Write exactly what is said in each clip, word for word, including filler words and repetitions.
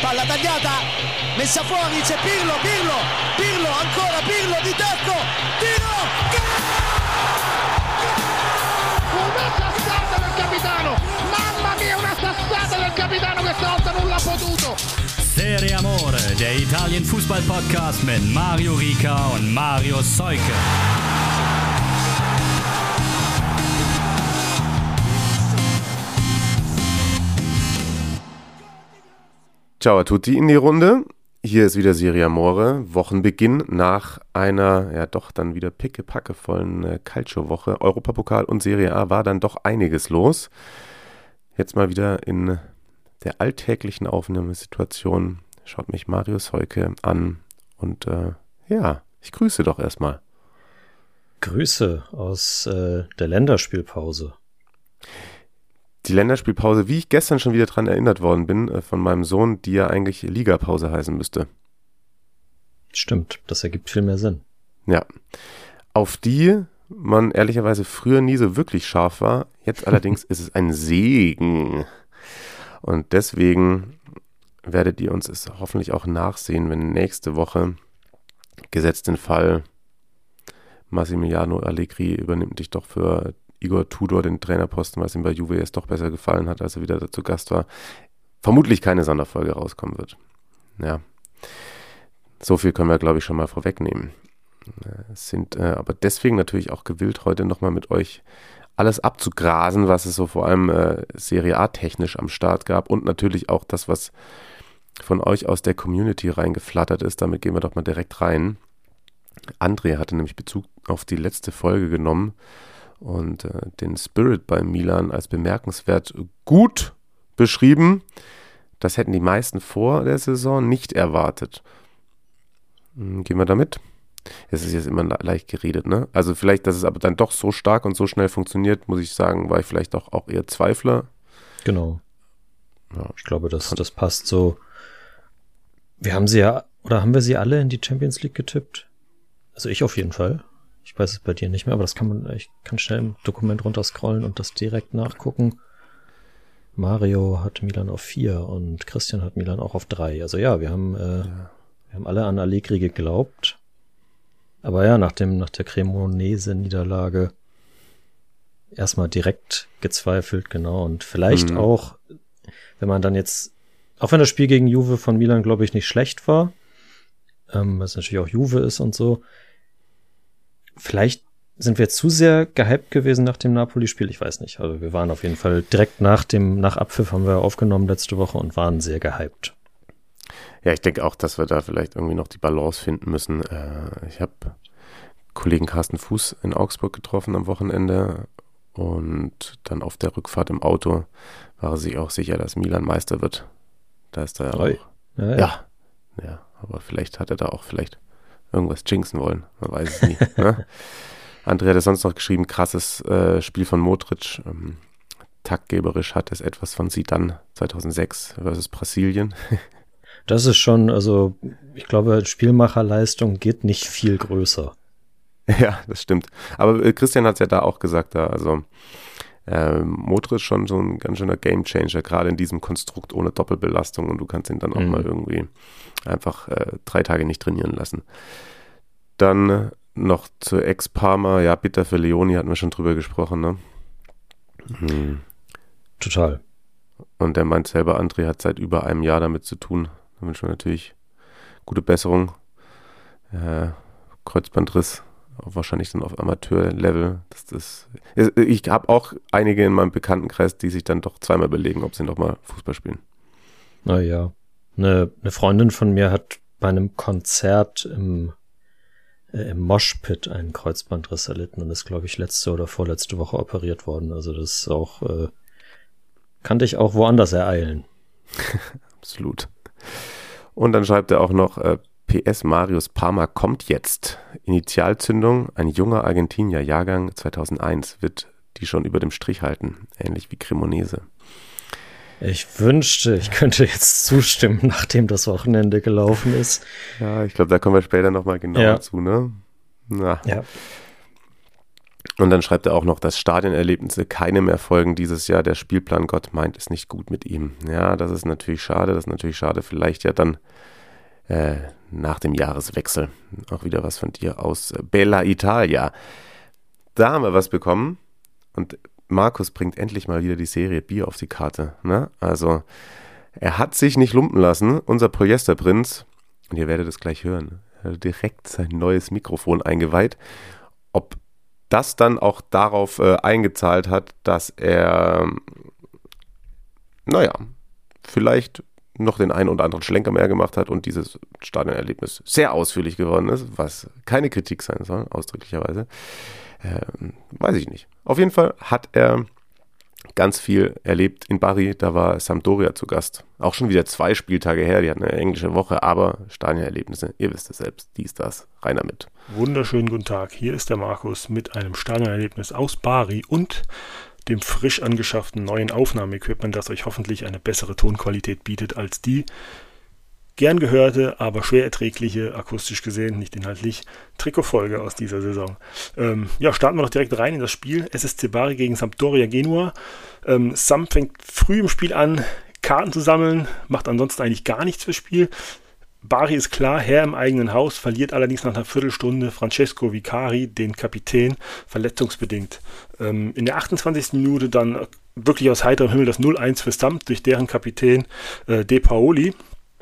palla tagliata, messa fuori, c'è Pirlo, Pirlo, Pirlo, ancora Pirlo di tacco, tiro, una sassata del capitano, mamma mia, una sassata del capitano, questa volta non l'ha potuto. Serie Amore, der Italien-Fußball-Podcast mit Mario Rica und Mario Seuke. Ciao a tutti in die Runde. Hier ist wieder Serie Amore. Wochenbeginn nach einer, ja doch dann wieder pickepackevollen äh, Calcio-Woche. Europapokal und Serie A war dann doch einiges los. Jetzt mal wieder in der alltäglichen Aufnahmesituation. Schaut mich Mario Seuke an und äh, ja, ich grüße doch erstmal. Grüße aus äh, der Länderspielpause. Die Länderspielpause, wie ich gestern schon wieder dran erinnert worden bin, äh, von meinem Sohn, die ja eigentlich Ligapause heißen müsste. Stimmt, das ergibt viel mehr Sinn. Ja, auf die man ehrlicherweise früher nie so wirklich scharf war. Jetzt allerdings ist es ein Segen. Und deswegen werdet ihr uns es hoffentlich auch nachsehen, wenn nächste Woche, gesetzt den Fall, Massimiliano Allegri übernimmt dich doch für Igor Tudor den Trainerposten, weil es ihm bei Juve jetzt doch besser gefallen hat, als er wieder dazu Gast war, vermutlich keine Sonderfolge rauskommen wird. Ja, so viel können wir, glaube ich, schon mal vorwegnehmen. Es sind äh, aber deswegen natürlich auch gewillt, heute nochmal mit euch alles abzugrasen, was es so vor allem äh, Serie A technisch am Start gab und natürlich auch das, was von euch aus der Community reingeflattert ist. Damit gehen wir doch mal direkt rein. André hatte nämlich Bezug auf die letzte Folge genommen und äh, den Spirit bei Milan als bemerkenswert gut beschrieben. Das hätten die meisten vor der Saison nicht erwartet. Hm, gehen wir damit? Es ist jetzt immer leicht geredet, ne? Also vielleicht, dass es aber dann doch so stark und so schnell funktioniert, muss ich sagen, war ich vielleicht auch, auch eher Zweifler. Genau. Ja, ich glaube, das, das passt so. Wir haben sie ja, oder haben wir sie alle in die Champions League getippt? Also ich auf jeden Fall. Ich weiß es bei dir nicht mehr, aber das kann man, ich kann schnell im Dokument runterscrollen und das direkt nachgucken. Mario hat Milan auf vier und Christian hat Milan auch auf drei. Also ja, wir haben, äh, ja. wir haben alle an Allegri geglaubt. Aber ja, nach dem, nach der Cremonese-Niederlage erstmal direkt gezweifelt, genau. Und vielleicht mhm. auch, wenn man dann jetzt, auch wenn das Spiel gegen Juve von Milan, glaube ich, nicht schlecht war, ähm, was natürlich auch Juve ist und so, vielleicht sind wir zu sehr gehypt gewesen nach dem Napoli-Spiel, ich weiß nicht. Also wir waren auf jeden Fall direkt nach dem, nach Abpfiff haben wir aufgenommen letzte Woche und waren sehr gehypt. Ja, ich denke auch, dass wir da vielleicht irgendwie noch die Balance finden müssen. Äh, ich habe Kollegen Carsten Fuß in Augsburg getroffen am Wochenende und dann auf der Rückfahrt im Auto war er sich auch sicher, dass Milan Meister wird. Da ist er ja auch. Ja, ja. ja, ja, aber vielleicht hat er da auch vielleicht irgendwas jinxen wollen. Man weiß es nie. Ne? André hat es sonst noch geschrieben, krasses äh, Spiel von Modric. Ähm, taktgeberisch hat es etwas von Zidane zweitausendsechs versus Brasilien. Das ist schon, also ich glaube, Spielmacherleistung geht nicht viel größer. Ja, das stimmt. Aber äh, Christian hat es ja da auch gesagt, da, also äh, Modric schon so ein ganz schöner Gamechanger, gerade in diesem Konstrukt ohne Doppelbelastung und du kannst ihn dann auch mhm. mal irgendwie einfach äh, drei Tage nicht trainieren lassen. Dann äh, noch zu Ex-Parma, ja, bitter für Leoni, hatten wir schon drüber gesprochen, ne? Mhm. Total. Und der meint selber, André hat seit über einem Jahr damit zu tun. Da wünschen wir natürlich gute Besserung. Äh, Kreuzbandriss, wahrscheinlich dann auf Amateurlevel. Das, das, ich habe auch einige in meinem Bekanntenkreis, die sich dann doch zweimal belegen, ob sie noch mal Fußball spielen. Naja, eine, eine Freundin von mir hat bei einem Konzert im, äh, im Moshpit einen Kreuzbandriss erlitten und ist, glaube ich, letzte oder vorletzte Woche operiert worden. Also das ist auch, äh, kann dich auch woanders ereilen. Absolut. Und dann schreibt er auch noch, äh, P S Marius Parma kommt jetzt. Initialzündung, ein junger Argentinier, Jahrgang zweitausendeins, wird die schon über dem Strich halten. Ähnlich wie Cremonese. Ich wünschte, ich könnte jetzt zustimmen, nachdem das Wochenende gelaufen ist. Ja, ich glaube, da kommen wir später nochmal genauer ja. zu, ne? Na. Ja. Und dann schreibt er auch noch, dass Stadionerlebnisse keine mehr folgen dieses Jahr. Der Spielplan Gott meint es nicht gut mit ihm. Ja, das ist natürlich schade. Das ist natürlich schade. Vielleicht ja dann äh, nach dem Jahreswechsel auch wieder was von dir aus Bella Italia. Da haben wir was bekommen. Und Markus bringt endlich mal wieder die Serie Bier auf die Karte. Ne? Also er hat sich nicht lumpen lassen. Unser Polyesterprinz. Und ihr werdet es gleich hören. Er hat direkt sein neues Mikrofon eingeweiht. Ob das dann auch darauf äh, eingezahlt hat, dass er, naja, vielleicht noch den einen oder anderen Schlenker mehr gemacht hat und dieses Stadionerlebnis sehr ausführlich geworden ist, was keine Kritik sein soll, ausdrücklicherweise, ähm, weiß ich nicht. Auf jeden Fall hat er ganz viel erlebt in Bari, da war Sampdoria zu Gast. Auch schon wieder zwei Spieltage her, die hatten eine englische Woche, aber Stadionerlebnisse, ihr wisst es selbst, dies, das, rein damit. Wunderschönen guten Tag, hier ist der Markus mit einem Stadionerlebnis aus Bari und dem frisch angeschafften neuen Aufnahmeequipment, das euch hoffentlich eine bessere Tonqualität bietet als die gern gehörte, aber schwer erträgliche, akustisch gesehen, nicht inhaltlich, Trikotfolge aus dieser Saison. Ähm, ja, starten wir doch direkt rein in das Spiel. S S C Bari gegen Sampdoria Genua. Ähm, Samp fängt früh im Spiel an, Karten zu sammeln, macht ansonsten eigentlich gar nichts fürs Spiel. Bari ist klar, Herr im eigenen Haus, verliert allerdings nach einer Viertelstunde Francesco Vicari, den Kapitän, verletzungsbedingt. Ähm, in der achtundzwanzigsten Minute dann wirklich aus heiterem Himmel das null eins für Samp durch deren Kapitän äh, De Paoli,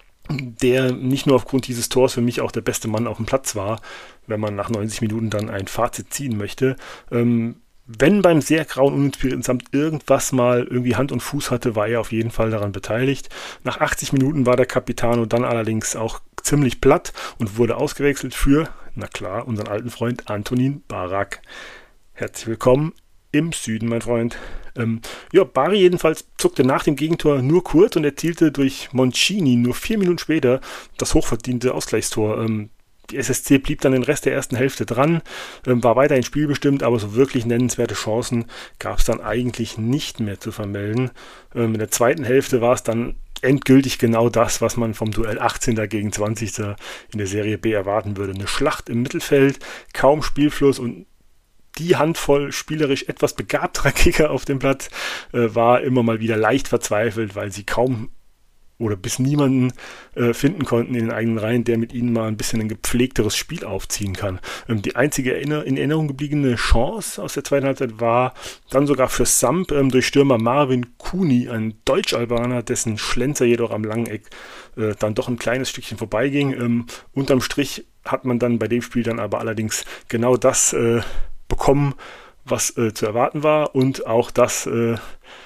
der nicht nur aufgrund dieses Tors für mich auch der beste Mann auf dem Platz war, wenn man nach neunzig Minuten dann ein Fazit ziehen möchte. Ähm, wenn beim sehr grauen, uninspirierten Samt irgendwas mal irgendwie Hand und Fuß hatte, war er auf jeden Fall daran beteiligt. Nach achtzig Minuten war der Capitano dann allerdings auch ziemlich platt und wurde ausgewechselt für, na klar, unseren alten Freund Antonin Barak. Herzlich willkommen im Süden, mein Freund. Ähm, ja, Bari jedenfalls zuckte nach dem Gegentor nur kurz und erzielte durch Moncini nur vier Minuten später das hochverdiente Ausgleichstor. Ähm, die S S C blieb dann den Rest der ersten Hälfte dran, ähm, war weiterhin spielbestimmt, aber so wirklich nennenswerte Chancen gab es dann eigentlich nicht mehr zu vermelden. Ähm, in der zweiten Hälfte war es dann endgültig genau das, was man vom Duell achtzehnter gegen zwanzigster in der Serie B erwarten würde. Eine Schlacht im Mittelfeld, kaum Spielfluss und die Handvoll spielerisch etwas begabterer Kicker auf dem Platz äh, war immer mal wieder leicht verzweifelt, weil sie kaum oder bis niemanden äh, finden konnten in den eigenen Reihen, der mit ihnen mal ein bisschen ein gepflegteres Spiel aufziehen kann. Ähm, die einzige erinner- in Erinnerung gebliebene Chance aus der zweiten Halbzeit war dann sogar für Samp ähm, durch Stürmer Marvin Kuni, ein Deutsch-Albaner, dessen Schlenzer jedoch am langen Eck äh, dann doch ein kleines Stückchen vorbeiging. Ähm, unterm Strich hat man dann bei dem Spiel dann aber allerdings genau das äh, bekommen, was äh, zu erwarten war und auch das, äh,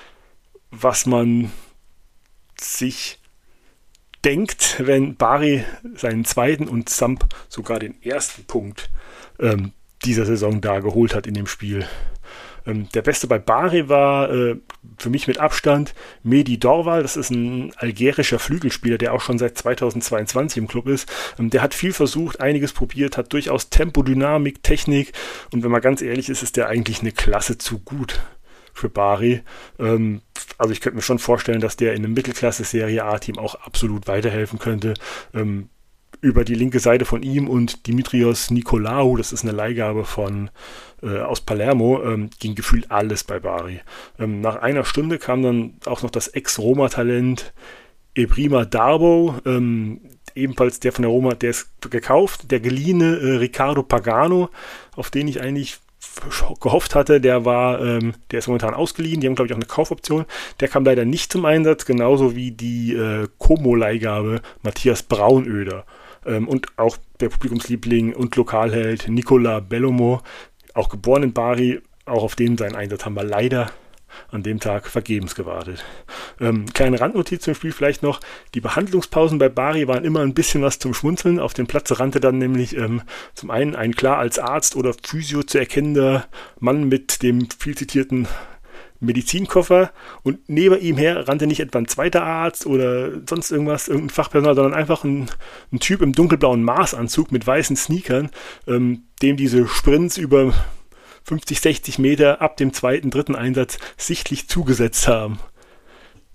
was man sich denkt, wenn Bari seinen zweiten und Samp sogar den ersten Punkt ähm, dieser Saison da geholt hat in dem Spiel. Ähm, der Beste bei Bari war äh, für mich mit Abstand Mehdi Dorval. Das ist ein algerischer Flügelspieler, der auch schon seit zweitausendzweiundzwanzig im Club ist. Ähm, der hat viel versucht, einiges probiert, hat durchaus Tempo, Dynamik, Technik und wenn man ganz ehrlich ist, ist der eigentlich eine Klasse zu gut für Bari. Ähm, also ich könnte mir schon vorstellen, dass der in einem Mittelklasse-Serie A-Team auch absolut weiterhelfen könnte. Ähm, über die linke Seite von ihm und Dimitrios Nikolaou, das ist eine Leihgabe von äh, aus Palermo, ähm, ging gefühlt alles bei Bari. Ähm, nach einer Stunde kam dann auch noch das Ex-Roma-Talent Ebrima Darbo, ähm, ebenfalls der von der Roma, der ist gekauft, der geliehene äh, Riccardo Pagano, auf den ich eigentlich gehofft hatte, der war, ähm, der ist momentan ausgeliehen, die haben glaube ich auch eine Kaufoption, der kam leider nicht zum Einsatz, genauso wie die äh, Como-Leihgabe Matthias Braunöder ähm, und auch der Publikumsliebling und Lokalheld Nicola Bellomo, auch geboren in Bari, auch auf den seinen Einsatz haben wir leider an dem Tag vergebens gewartet. Ähm, kleine Randnotiz zum Spiel vielleicht noch. Die Behandlungspausen bei Bari waren immer ein bisschen was zum Schmunzeln. Auf dem Platz rannte dann nämlich ähm, zum einen ein klar als Arzt oder Physio zu erkennender Mann mit dem viel zitierten Medizinkoffer und neben ihm her rannte nicht etwa ein zweiter Arzt oder sonst irgendwas, irgendein Fachpersonal, sondern einfach ein, ein Typ im dunkelblauen Maßanzug mit weißen Sneakern, ähm, dem diese Sprints über fünfzig, sechzig Meter ab dem zweiten, dritten Einsatz sichtlich zugesetzt haben.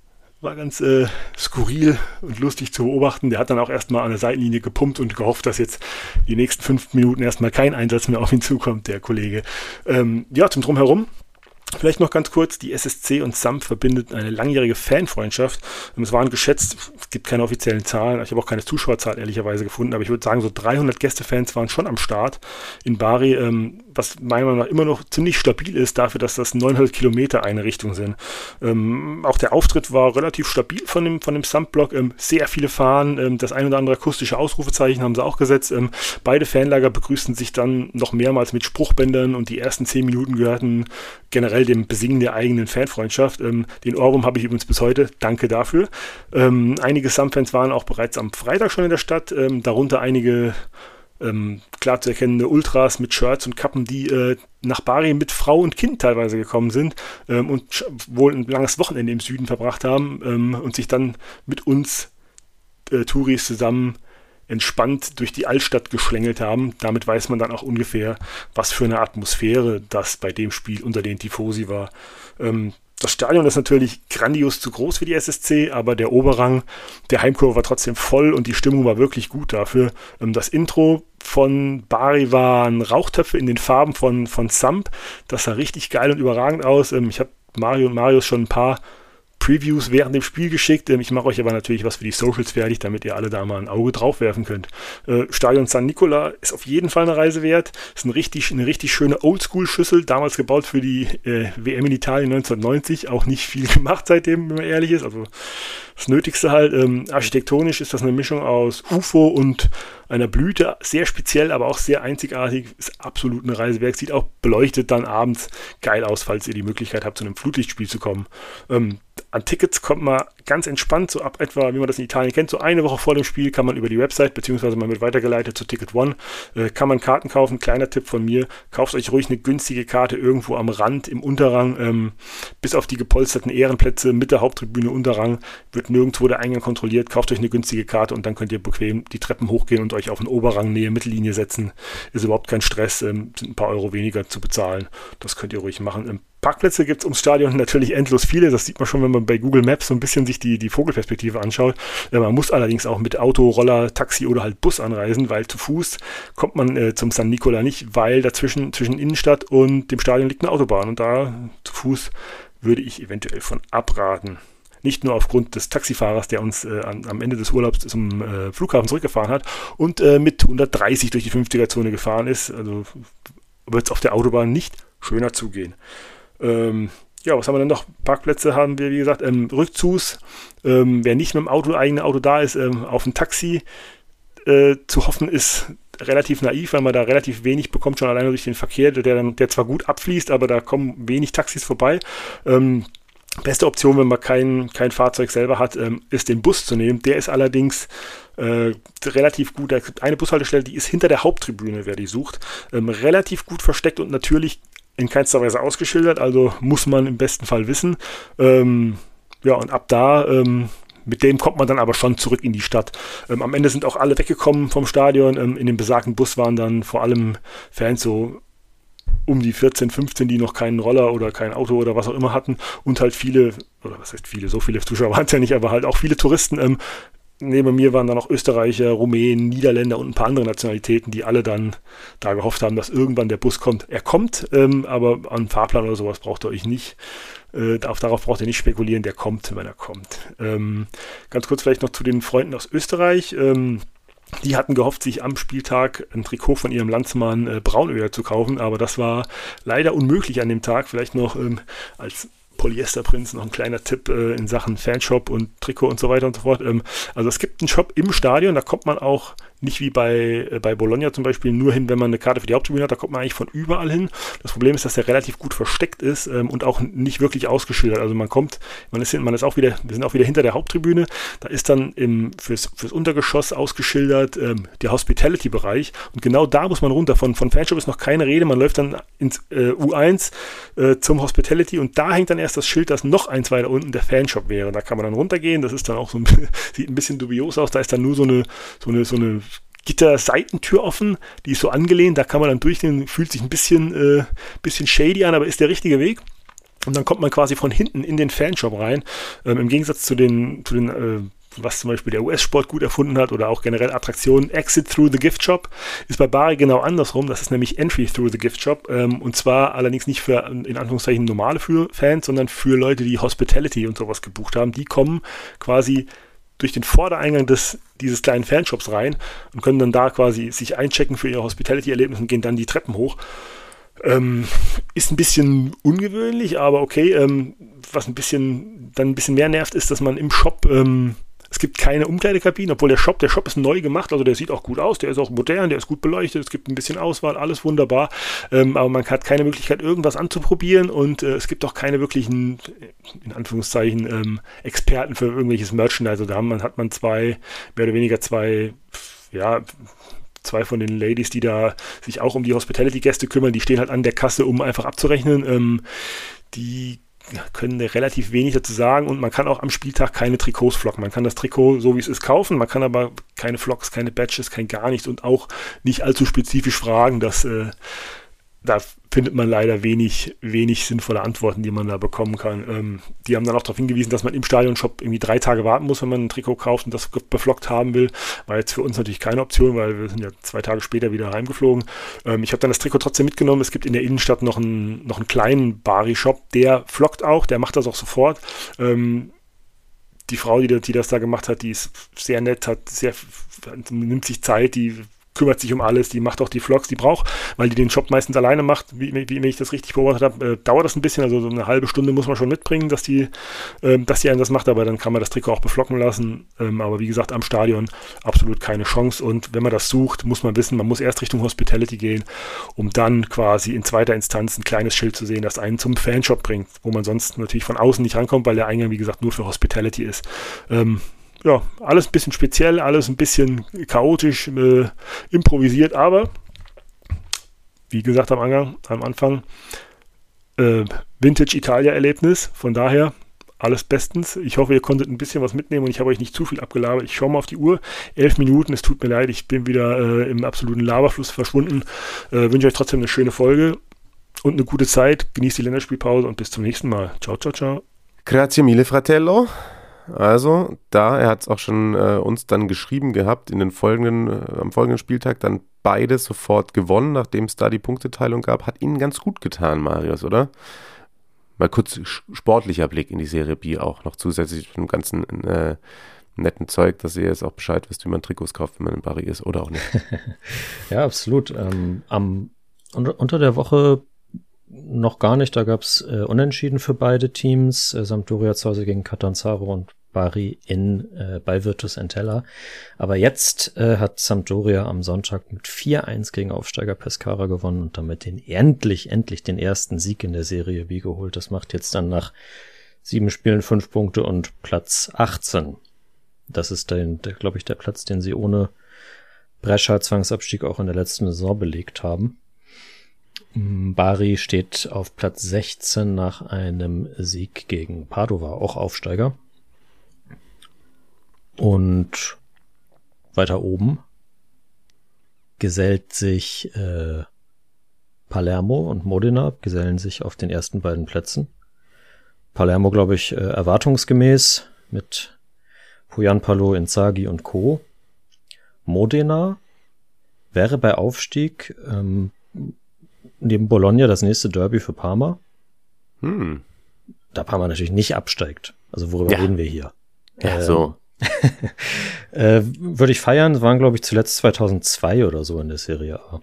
war ganz äh, skurril und lustig zu beobachten. Der hat dann auch erstmal an der Seitenlinie gepumpt und gehofft, dass jetzt die nächsten fünf Minuten erstmal kein Einsatz mehr auf ihn zukommt, der Kollege. Ähm, ja, zum Drumherum. Vielleicht noch ganz kurz, die S S C und Samp verbindet eine langjährige Fanfreundschaft. Es waren geschätzt, es gibt keine offiziellen Zahlen, ich habe auch keine Zuschauerzahl ehrlicherweise gefunden, aber ich würde sagen, so dreihundert Gästefans waren schon am Start in Bari, ähm, was meiner Meinung nach immer noch ziemlich stabil ist, dafür, dass das neunhundert Kilometer eine Richtung sind. Ähm, auch der Auftritt war relativ stabil von dem, von dem Samp-Block, ähm, sehr viele Fahnen, ähm, das ein oder andere akustische Ausrufezeichen haben sie auch gesetzt. Ähm, beide Fanlager begrüßten sich dann noch mehrmals mit Spruchbändern und die ersten zehn Minuten gehörten generell dem Besingen der eigenen Fanfreundschaft. Ähm, den Ohrwurm habe ich übrigens bis heute. Danke dafür. Ähm, einige Samp-Fans waren auch bereits am Freitag schon in der Stadt, ähm, darunter einige ähm, klar zu erkennende Ultras mit Shirts und Kappen, die äh, nach Bari mit Frau und Kind teilweise gekommen sind ähm, und sch- wohl ein langes Wochenende im Süden verbracht haben ähm, und sich dann mit uns äh, Touris zusammen entspannt durch die Altstadt geschlängelt haben. Damit weiß man dann auch ungefähr, was für eine Atmosphäre das bei dem Spiel unter den Tifosi war. Ähm, das Stadion ist natürlich grandios zu groß für die S S C, aber der Oberrang der Heimkurve war trotzdem voll und die Stimmung war wirklich gut dafür. Ähm, das Intro von Bari waren Rauchtöpfe in den Farben von, von Samp. Das sah richtig geil und überragend aus. Ähm, ich habe Mario und Marius schon ein paar Previews während dem Spiel geschickt. Ich mache euch aber natürlich was für die Socials fertig, damit ihr alle da mal ein Auge drauf werfen könnt. Äh, Stadion San Nicola ist auf jeden Fall eine Reise wert. Ist ein richtig, eine richtig schöne Oldschool-Schüssel, damals gebaut für die äh, W M in Italien neunzehnhundertneunzig. Auch nicht viel gemacht seitdem, wenn man ehrlich ist. Also das Nötigste halt. Ähm, architektonisch ist das eine Mischung aus U F O und einer Blüte. Sehr speziell, aber auch sehr einzigartig. Ist absolut eine Reise wert. Sieht auch beleuchtet dann abends geil aus, falls ihr die Möglichkeit habt, zu einem Flutlichtspiel zu kommen. Ähm, An Tickets kommt man ganz entspannt, so ab etwa, wie man das in Italien kennt, so eine Woche vor dem Spiel kann man über die Website, beziehungsweise man wird weitergeleitet zu Ticket One, äh, kann man Karten kaufen. Kleiner Tipp von mir, kauft euch ruhig eine günstige Karte irgendwo am Rand, im Unterrang, ähm, bis auf die gepolsterten Ehrenplätze mit der Haupttribüne Unterrang, wird nirgendwo der Eingang kontrolliert. Kauft euch eine günstige Karte und dann könnt ihr bequem die Treppen hochgehen und euch auf den Oberrang, Nähe, Mittellinie setzen. Ist überhaupt kein Stress, ähm, sind ein paar Euro weniger zu bezahlen. Das könnt ihr ruhig machen. Ähm, Parkplätze gibt es ums Stadion natürlich endlos viele. Das sieht man schon, wenn man bei Google Maps so ein bisschen sich die, die Vogelperspektive anschaut. Äh, man muss allerdings auch mit Auto, Roller, Taxi oder halt Bus anreisen, weil zu Fuß kommt man äh, zum San Nicola nicht, weil dazwischen zwischen Innenstadt und dem Stadion liegt eine Autobahn. Und da zu Fuß würde ich eventuell von abraten. Nicht nur aufgrund des Taxifahrers, der uns äh, an, am Ende des Urlaubs zum äh, Flughafen zurückgefahren hat und äh, mit hundertdreißig durch die fünfziger-Zone gefahren ist. Also wird es auf der Autobahn nicht schöner zugehen. Ähm, ja, was haben wir denn noch? Parkplätze haben wir, wie gesagt, ähm, Rückzugs. Ähm, wer nicht mit dem Auto, eigene Auto da ist, ähm, auf ein Taxi äh, zu hoffen, ist relativ naiv, weil man da relativ wenig bekommt, schon alleine durch den Verkehr, der, dann, der zwar gut abfließt, aber da kommen wenig Taxis vorbei. Ähm, beste Option, wenn man kein, kein Fahrzeug selber hat, ähm, ist den Bus zu nehmen. Der ist allerdings äh, relativ gut. Es gibt eine Bushaltestelle, die ist hinter der Haupttribüne, wer die sucht. Ähm, relativ gut versteckt und natürlich in keinster Weise ausgeschildert, also muss man im besten Fall wissen. Ähm, ja, und ab da, ähm, mit dem kommt man dann aber schon zurück in die Stadt. Ähm, am Ende sind auch alle weggekommen vom Stadion. Ähm, in dem besagten Bus waren dann vor allem Fans so um die vierzehn, fünfzehn, die noch keinen Roller oder kein Auto oder was auch immer hatten und halt viele, oder was heißt viele, so viele Zuschauer waren es ja nicht, aber halt auch viele Touristen. Ähm, Neben mir waren dann noch Österreicher, Rumänen, Niederländer und ein paar andere Nationalitäten, die alle dann da gehofft haben, dass irgendwann der Bus kommt. Er kommt, ähm, aber an Fahrplan oder sowas braucht ihr euch nicht. Äh, darauf, darauf braucht ihr nicht spekulieren, der kommt, wenn er kommt. Ähm, ganz kurz vielleicht noch zu den Freunden aus Österreich. Ähm, die hatten gehofft, sich am Spieltag ein Trikot von ihrem Landsmann äh, Braunöhr zu kaufen, aber das war leider unmöglich an dem Tag. Vielleicht noch ähm, als Polyesterprinz noch ein kleiner Tipp äh, in Sachen Fanshop und Trikot und so weiter und so fort. Ähm, also es gibt einen Shop im Stadion, da kommt man auch nicht wie bei, äh, bei Bologna zum Beispiel nur hin, wenn man eine Karte für die Haupttribüne hat, da kommt man eigentlich von überall hin. Das Problem ist, dass der relativ gut versteckt ist ähm, und auch nicht wirklich ausgeschildert. Also man kommt, man ist, man ist auch wieder, wir sind auch wieder hinter der Haupttribüne, da ist dann im, fürs, fürs Untergeschoss ausgeschildert ähm, der Hospitality-Bereich und genau da muss man runter. Von, von Fanshop ist noch keine Rede, man läuft dann ins äh, U eins äh, zum Hospitality und da hängt dann erst das Schild, dass noch eins weiter unten der Fanshop wäre. Da kann man dann runtergehen, das ist dann auch so ein, sieht ein bisschen dubios aus, da ist dann nur so eine, so eine, so eine Gitter-Seitentür offen, die ist so angelehnt, da kann man dann durchgehen, fühlt sich ein bisschen, äh, bisschen shady an, aber ist der richtige Weg. Und dann kommt man quasi von hinten in den Fanshop rein. Ähm, Im Gegensatz zu den, zu den äh, was zum Beispiel der U S-Sport gut erfunden hat oder auch generell Attraktionen, Exit Through the Gift Shop, ist bei Bari genau andersrum. Das ist nämlich Entry Through the Gift Shop. Ähm, und zwar allerdings nicht für, in Anführungszeichen, normale für Fans, sondern für Leute, die Hospitality und sowas gebucht haben. Die kommen quasi durch den Vordereingang des, dieses kleinen Fanshops rein und können dann da quasi sich einchecken für ihr Hospitality-Erlebnis und gehen dann die Treppen hoch. Ähm, ist ein bisschen ungewöhnlich, aber okay. Ähm, was ein bisschen dann ein bisschen mehr nervt, ist, dass man im Shop ähm, es gibt keine Umkleidekabinen, obwohl der Shop, der Shop ist neu gemacht, also der sieht auch gut aus, der ist auch modern, der ist gut beleuchtet, es gibt ein bisschen Auswahl, alles wunderbar, ähm, aber man hat keine Möglichkeit, irgendwas anzuprobieren und äh, es gibt auch keine wirklichen, in Anführungszeichen, ähm, Experten für irgendwelches Merchandise. Also da haben man, hat man zwei, mehr oder weniger zwei, ja, zwei von den Ladies, die da sich auch um die Hospitality-Gäste kümmern, die stehen halt an der Kasse, um einfach abzurechnen. Ähm, die können relativ wenig dazu sagen und man kann auch am Spieltag keine Trikots flocken. Man kann das Trikot so wie es ist kaufen, man kann aber keine Flocks, keine Badges, kein gar nichts und auch nicht allzu spezifisch fragen. Das, äh, da findet man leider wenig, wenig sinnvolle Antworten, die man da bekommen kann. Ähm, die haben dann auch darauf hingewiesen, dass man im Stadionshop irgendwie drei Tage warten muss, wenn man ein Trikot kauft und das beflockt haben will. War jetzt für uns natürlich keine Option, weil wir sind ja zwei Tage später wieder heimgeflogen. Ähm, ich habe dann das Trikot trotzdem mitgenommen. Es gibt in der Innenstadt noch einen, noch einen kleinen Bari-Shop, der flockt auch, der macht das auch sofort. Ähm, die Frau, die, die das da gemacht hat, die ist sehr nett, hat sehr, nimmt sich Zeit, die kümmert sich um alles, die macht auch die Vlogs, die braucht, weil die den Shop meistens alleine macht, wie, wie, wie ich das richtig beobachtet habe, äh, dauert das ein bisschen, also so eine halbe Stunde muss man schon mitbringen, dass die, äh, dass die einen das macht, aber dann kann man das Trikot auch beflocken lassen, ähm, aber wie gesagt, am Stadion absolut keine Chance und wenn man das sucht, muss man wissen, man muss erst Richtung Hospitality gehen, um dann quasi in zweiter Instanz ein kleines Schild zu sehen, das einen zum Fanshop bringt, wo man sonst natürlich von außen nicht rankommt, weil der Eingang, wie gesagt, nur für Hospitality ist. Ähm, Ja, alles ein bisschen speziell, alles ein bisschen chaotisch, äh, improvisiert, aber wie gesagt am Anfang, am Anfang äh, Vintage-Italia-Erlebnis, von daher alles bestens. Ich hoffe, ihr konntet ein bisschen was mitnehmen und ich habe euch nicht zu viel abgelabert. Ich schaue mal auf die Uhr, elf Minuten, es tut mir leid, ich bin wieder äh, im absoluten Laberfluss verschwunden. Äh, wünsche euch trotzdem eine schöne Folge und eine gute Zeit, genießt die Länderspielpause und bis zum nächsten Mal. Ciao, ciao, ciao. Grazie mille, fratello. Also, da, er hat es auch schon äh, uns dann geschrieben gehabt, in den folgenden, äh, am folgenden Spieltag dann beide sofort gewonnen, nachdem es da die Punkteteilung gab. Hat ihnen ganz gut getan, Marius, oder? Mal kurz sportlicher Blick in die Serie B auch noch zusätzlich zu dem ganzen äh, netten Zeug, dass ihr jetzt auch Bescheid wisst, wie man Trikots kauft, wenn man in Bari ist oder auch nicht. Ja, absolut. Ähm, am, unter, unter der Woche noch gar nicht, da gab es äh, Unentschieden für beide Teams, äh, Sampdoria zu Hause gegen Catanzaro und Bari in äh, bei Virtus Entella. Aber jetzt äh, hat Sampdoria am Sonntag mit vier eins gegen Aufsteiger Pescara gewonnen und damit den endlich, endlich den ersten Sieg in der Serie B geholt. Das macht jetzt dann nach sieben Spielen fünf Punkte und Platz achtzehn. Das ist, der, der, glaube ich, der Platz, den sie ohne Brescia-Zwangsabstieg auch in der letzten Saison belegt haben. Bari steht auf Platz sechzehn nach einem Sieg gegen Padova, auch Aufsteiger. Und weiter oben gesellt sich äh, Palermo und Modena, gesellen sich auf den ersten beiden Plätzen. Palermo, glaube ich, äh, erwartungsgemäß mit Pujanpalo, Inzaghi und Co. Modena wäre bei Aufstieg ähm, neben Bologna das nächste Derby für Parma. Hm. Da Parma natürlich nicht absteigt. Also worüber ja. reden wir hier? Ja, ähm, so. äh, würde ich feiern. Waren, glaube ich, zuletzt zweitausendzwei oder so in der Serie A.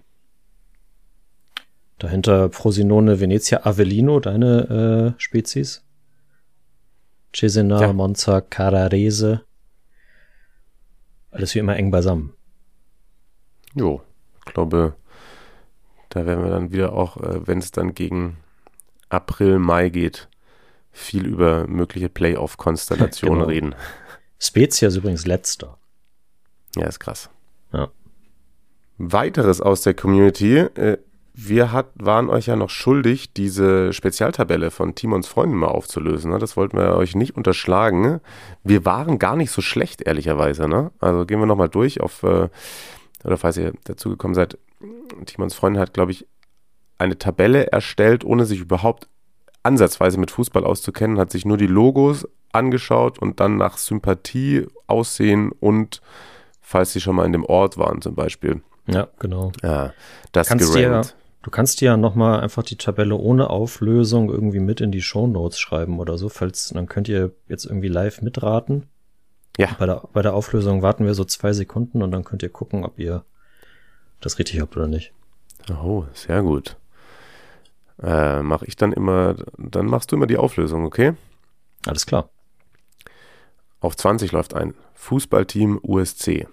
Dahinter Frosinone, Venezia, Avellino, deine äh, Spezies. Cesena, ja. Monza, Carrarese. Alles wie immer eng beisammen. Jo, ich glaube, da werden wir dann wieder auch, äh, wenn es dann gegen April, Mai geht, viel über mögliche Playoff-Konstellationen genau. reden. Spezia ist übrigens letzter. Ja, ist krass. Ja. Weiteres aus der Community. Äh, wir hat, waren euch ja noch schuldig, diese Spezialtabelle von Timons Freunden mal aufzulösen. Ne? Das wollten wir euch nicht unterschlagen. Ne? Wir waren gar nicht so schlecht, ehrlicherweise. Ne? Also gehen wir nochmal durch auf, äh, oder falls ihr dazugekommen seid, Timons Freundin hat, glaube ich, eine Tabelle erstellt, ohne sich überhaupt ansatzweise mit Fußball auszukennen, hat sich nur die Logos angeschaut und dann nach Sympathie, Aussehen und falls sie schon mal in dem Ort waren zum Beispiel. Ja, genau. Ja, das kannst gerankt. Dir, du kannst dir ja nochmal einfach die Tabelle ohne Auflösung irgendwie mit in die Shownotes schreiben oder so, falls, dann könnt ihr jetzt irgendwie live mitraten. Ja. Bei der, bei der Auflösung warten wir so zwei Sekunden und dann könnt ihr gucken, ob ihr das richtig habt oder nicht. Oh, sehr gut. Äh, mach ich dann immer, dann machst du immer die Auflösung, okay? Alles klar. Auf zwanzig läuft ein Fußballteam U S C.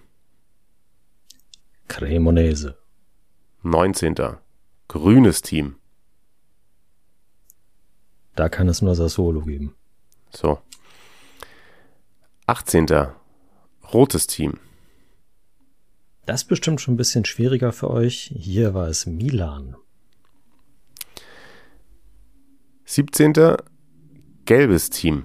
Cremonese. neunzehnter Grünes Team. Da kann es nur Sassuolo geben. So. achtzehnter Rotes Team. Das ist bestimmt schon ein bisschen schwieriger für euch. Hier war es Milan. siebzehnter Gelbes Team.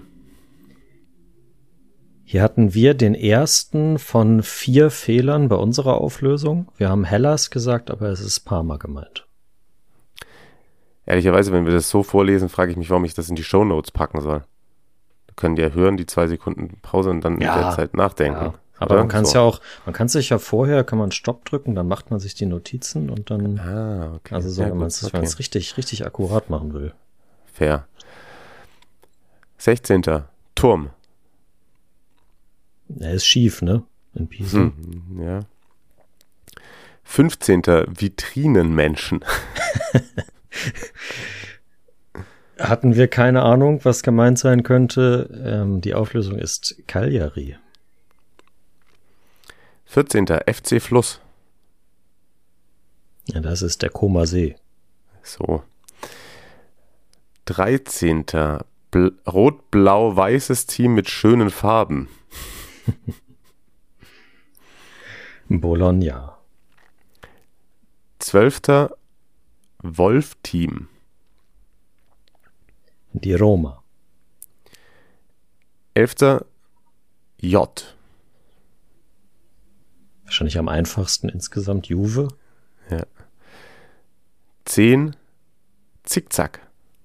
Hier hatten wir den ersten von vier Fehlern bei unserer Auflösung. Wir haben Hellas gesagt, aber es ist Parma gemeint. Ehrlicherweise, wenn wir das so vorlesen, frage ich mich, warum ich das in die Shownotes packen soll. Da können die ja hören, die zwei Sekunden Pause und dann Ja, in der Zeit nachdenken. Ja, aber oder? man kann es So. ja auch, man kann sich ja vorher, kann man Stopp drücken, dann macht man sich die Notizen und dann, Ah, okay. also so, Ja, wenn man gut, es okay. richtig, richtig akkurat machen will. Fair. sechzehnter Turm. Er ist schief, ne? In Pisa. Hm, ja. fünfzehnter Vitrinenmenschen. Hatten wir keine Ahnung, was gemeint sein könnte. Ähm, die Auflösung ist Cagliari. vierzehnter F C Fluss. Ja, das ist der Koma See. So. dreizehnter Bl- Rot-Blau-Weißes Team mit schönen Farben. Bologna. zwölfter Wolf-Team. Die Roma. elfter J. Wahrscheinlich am einfachsten insgesamt Juve. zehn Zickzack.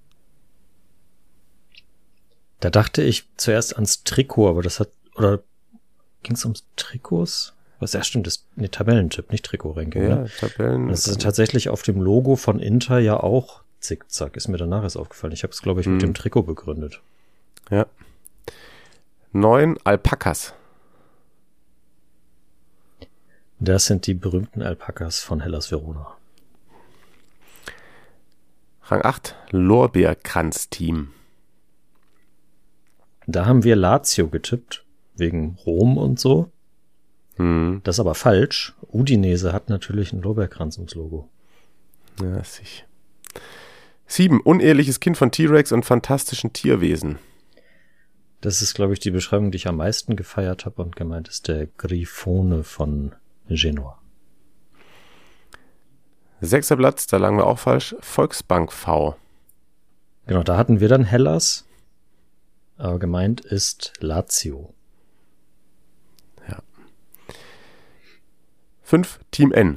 Da dachte ich zuerst ans Trikot, aber das hat, oder ging es ums Trikots? Was ja stimmt, das ist eine Tabellentipp, nicht Trikot-Ranking, Ja, ne? Tabellen. Das ist tatsächlich auf dem Logo von Inter ja auch Zickzack, ist mir danach erst aufgefallen. Ich habe es, glaube ich, mit Hm. dem Trikot begründet. Ja. neun Alpakas. Das sind die berühmten Alpakas von Hellas Verona. Rang acht Lorbeerkranz-Team. Da haben wir Lazio getippt, wegen Rom und so. Hm. Das ist aber falsch. Udinese hat natürlich einen Lorbeerkranz ums Logo. Ja, sich. sieben Uneheliches Kind von T-Rex und fantastischen Tierwesen. Das ist, glaube ich, die Beschreibung, die ich am meisten gefeiert habe und gemeint ist der Grifone von Genua. Sechster Platz, da lagen wir auch falsch. Volksbank V. Genau, da hatten wir dann Hellas, aber gemeint ist Lazio. fünf Team N.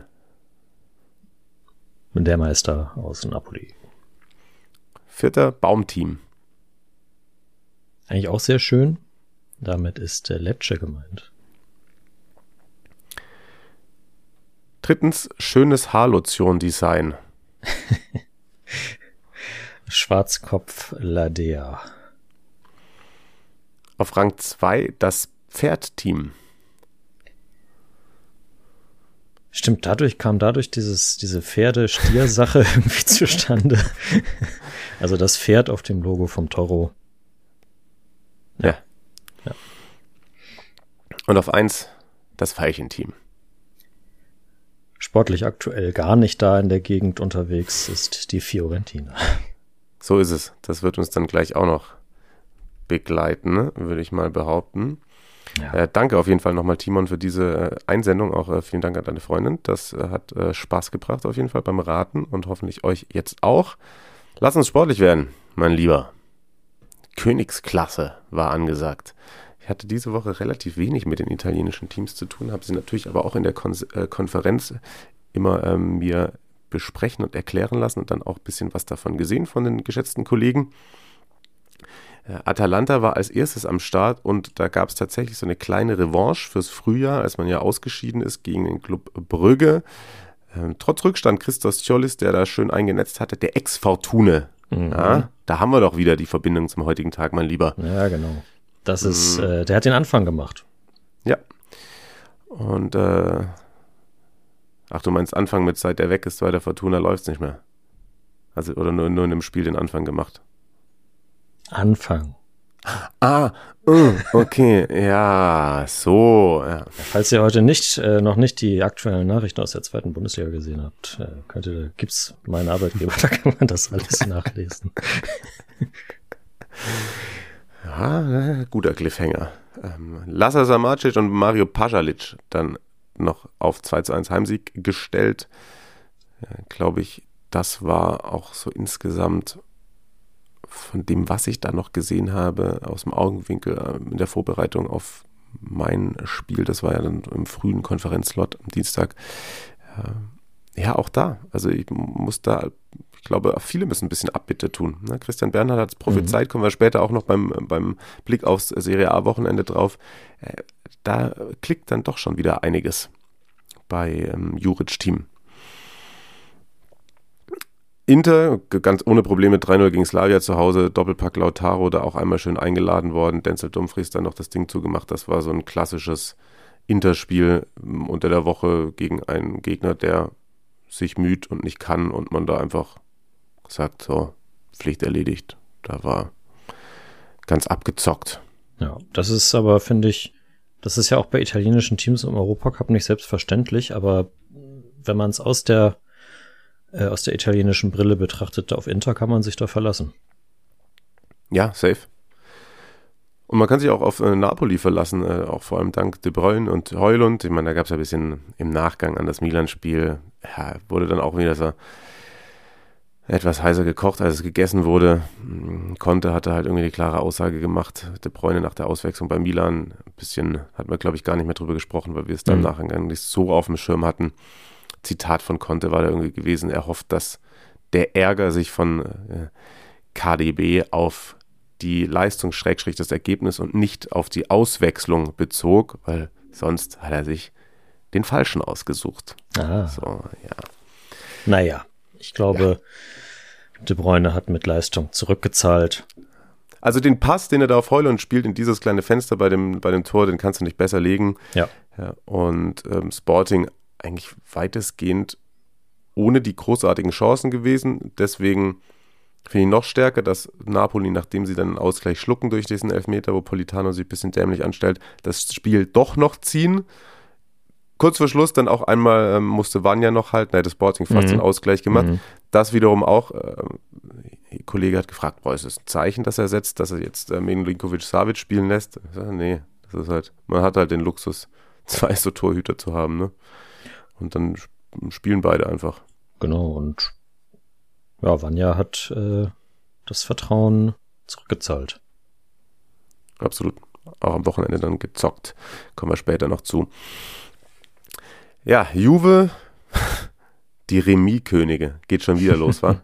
Der Meister aus Napoli. Vierter Baumteam. Eigentlich auch sehr schön. Damit ist der Lecce gemeint. Drittens schönes Haarlotion-Design. Schwarzkopf Ladea. Auf Rang zwei das Pferdteam. Stimmt, dadurch kam dadurch dieses, diese Pferde-Stier-Sache irgendwie zustande. Also das Pferd auf dem Logo vom Toro. Ja. Ja. Und auf eins das Veilchenteam. Sportlich aktuell gar nicht da in der Gegend unterwegs ist die Fiorentina. So ist es. Das wird uns dann gleich auch noch begleiten, ne? Würde ich mal behaupten. Ja. Äh, danke auf jeden Fall nochmal, Timon, für diese äh, Einsendung. Auch äh, vielen Dank an deine Freundin. Das äh, hat äh, Spaß gebracht auf jeden Fall beim Raten und hoffentlich euch jetzt auch. Lass uns sportlich werden, mein Lieber. Königsklasse war angesagt. Ich hatte diese Woche relativ wenig mit den italienischen Teams zu tun, habe sie natürlich aber auch in der Kon- äh, Konferenz immer ähm, mir besprechen und erklären lassen und dann auch ein bisschen was davon gesehen von den geschätzten Kollegen. Atalanta war als erstes am Start und da gab es tatsächlich so eine kleine Revanche fürs Frühjahr, als man ja ausgeschieden ist gegen den Club Brügge. Ähm, trotz Rückstand Christos Tschollis, der da schön eingenetzt hatte, der Ex-Fortune. Mhm. Ja, da haben wir doch wieder die Verbindung zum heutigen Tag, mein Lieber. Ja, genau. Das ist, mhm. äh, der hat den Anfang gemacht. Ja. Und, äh, ach, du meinst Anfang mit seit der weg ist, bei der Fortuna läuft es nicht mehr. Also, oder nur, nur in dem Spiel den Anfang gemacht. Anfang. Ah, okay, ja, so. Ja. Falls ihr heute nicht äh, noch nicht die aktuellen Nachrichten aus der zweiten Bundesliga gesehen habt, äh, könnt ihr, gibt's meinen Arbeitgeber, da kann man das alles nachlesen. Ja, guter Cliffhanger. Ähm, Lazar Samardzic und Mario Pasalic dann noch auf zwei zu eins Heimsieg gestellt. Ja, glaube ich, das war auch so insgesamt von dem, was ich da noch gesehen habe, aus dem Augenwinkel in der Vorbereitung auf mein Spiel, das war ja dann im frühen Konferenzslot am Dienstag, ja, auch da, also ich muss da, ich glaube, viele müssen ein bisschen Abbitte tun. Ne? Christian Bernhard hat es prophezeit, mhm. kommen wir später auch noch beim, beim Blick aufs Serie A-Wochenende drauf, da klickt dann doch schon wieder einiges bei ähm, Juric-Team. Inter, ganz ohne Probleme, drei null gegen Slavia zu Hause, Doppelpack Lautaro, da auch einmal schön eingeladen worden, Denzel Dumfries dann noch das Ding zugemacht, das war so ein klassisches Interspiel unter der Woche gegen einen Gegner, der sich müht und nicht kann und man da einfach sagt, so, Pflicht erledigt, da war ganz abgezockt. Ja, das ist aber, finde ich, das ist ja auch bei italienischen Teams im Europacup nicht selbstverständlich, aber wenn man es aus der aus der italienischen Brille betrachtet, auf Inter kann man sich da verlassen. Ja, safe. Und man kann sich auch auf äh, Napoli verlassen, äh, auch vor allem dank De Bruyne und Højlund. Ich meine, da gab es ja ein bisschen im Nachgang an das Milan-Spiel, ja, wurde dann auch wieder so etwas heißer gekocht, als es gegessen wurde. Conte hatte halt irgendwie die klare Aussage gemacht, De Bruyne nach der Auswechslung bei Milan, ein bisschen, hat man glaube ich gar nicht mehr drüber gesprochen, weil wir es dann mhm. im Nachgang nicht so auf dem Schirm hatten. Zitat von Conte war da irgendwie gewesen, er hofft, dass der Ärger sich von äh, K D B auf die Leistung schrägstrich das Ergebnis und nicht auf die Auswechslung bezog, weil sonst hat er sich den Falschen ausgesucht. Ah. So, ja. Naja, ich glaube, ja. De Bruyne hat mit Leistung zurückgezahlt. Also den Pass, den er da auf Højlund spielt, in dieses kleine Fenster bei dem, bei dem Tor, den kannst du nicht besser legen. Ja. ja und ähm, Sporting eigentlich weitestgehend ohne die großartigen Chancen gewesen. Deswegen finde ich noch stärker, dass Napoli, nachdem sie dann einen Ausgleich schlucken durch diesen Elfmeter, wo Politano sich ein bisschen dämlich anstellt, das Spiel doch noch ziehen. Kurz vor Schluss dann auch einmal ähm, musste Vanja noch halten, da hätte Sporting fast mhm. einen Ausgleich gemacht. Mhm. Das wiederum auch, äh, der Kollege hat gefragt, boah, ist das ein Zeichen, dass er setzt, dass er jetzt äh, Milinkovic-Savic spielen lässt? Ich sage, nee, das ist halt, man hat halt den Luxus, zwei so Torhüter zu haben, ne? Und dann spielen beide einfach. Genau, und ja, Vanja hat äh, das Vertrauen zurückgezahlt. Absolut. Auch am Wochenende dann gezockt. Kommen wir später noch zu. Ja, Juve, die Remis-Könige. Geht schon wieder los, wa?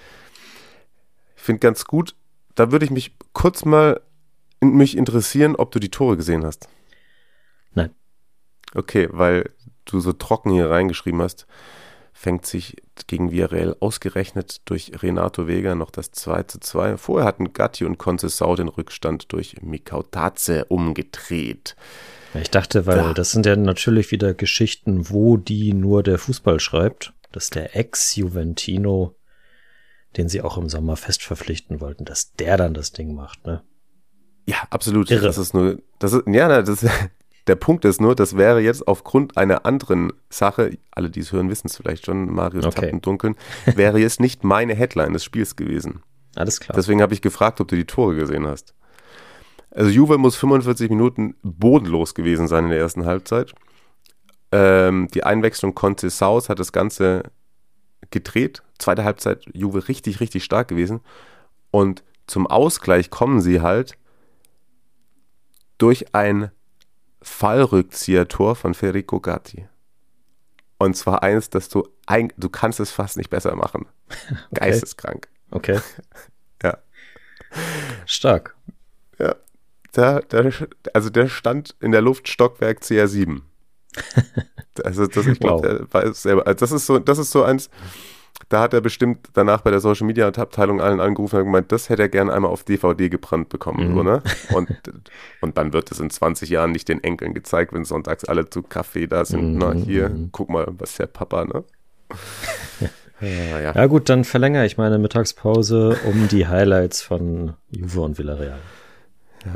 Ich finde ganz gut, da würde ich mich kurz mal in mich interessieren, ob du die Tore gesehen hast. Nein. Okay, weil du so trocken hier reingeschrieben hast, fängt sich gegen Villarreal ausgerechnet durch Renato Vega noch das zwei zu zwei. Vorher hatten Gatti und Conceição den Rückstand durch Mikautadze umgedreht. Ich dachte, weil ja. das sind ja natürlich wieder Geschichten, wo die nur der Fußball schreibt, dass der Ex-Juventino, den sie auch im Sommer fest verpflichten wollten, dass der dann das Ding macht, ne? Ja, absolut. Irre. Das ist nur, das ist, ja, das ist, der Punkt ist nur, das wäre jetzt aufgrund einer anderen Sache, alle, die es hören, wissen es vielleicht schon, Marius okay. tappt im Dunkeln, wäre jetzt nicht meine Headline des Spiels gewesen. Alles klar. Deswegen habe ich gefragt, ob du die Tore gesehen hast. Also Juve muss fünfundvierzig Minuten bodenlos gewesen sein in der ersten Halbzeit. Ähm, die Einwechslung Conceição hat das Ganze gedreht. Zweite Halbzeit Juve richtig, richtig stark gewesen. Und zum Ausgleich kommen sie halt durch ein Fallrückzieher-Tor von Federico Gatti. Und zwar eins, dass du, ein, du kannst es fast nicht besser machen. Okay. Geisteskrank. Okay. Ja. Stark. Ja. Der, der, also der stand in der Luft Stockwerk C R sieben. Also das, ich glaube, wow. selber. Also das ist so, das ist so eins, da hat er bestimmt danach bei der Social Media Abteilung allen angerufen und gemeint, das hätte er gerne einmal auf D V D gebrannt bekommen, mhm. so, ne? Und, und dann wird es in zwanzig Jahren nicht den Enkeln gezeigt, wenn sonntags alle zu Kaffee da sind. Mhm. Na, hier, guck mal, was ist der Papa, ne? ja, ja. ja gut, dann verlängere ich meine Mittagspause um die Highlights von Juve und Villarreal. Ja.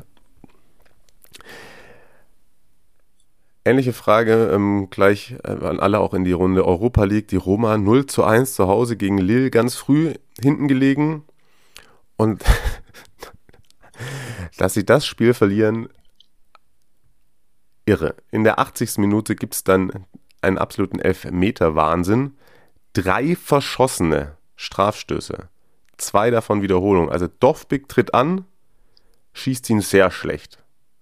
Ähnliche Frage, ähm, gleich äh, an alle auch in die Runde. Europa League, die Roma null zu eins zu Hause gegen Lille, ganz früh hinten gelegen. Und dass sie das Spiel verlieren, irre. In der achtzigsten Minute gibt es dann einen absoluten Elfmeter-Wahnsinn. Drei verschossene Strafstöße, zwei davon Wiederholung. Also Dovbyk tritt an, schießt ihn sehr schlecht.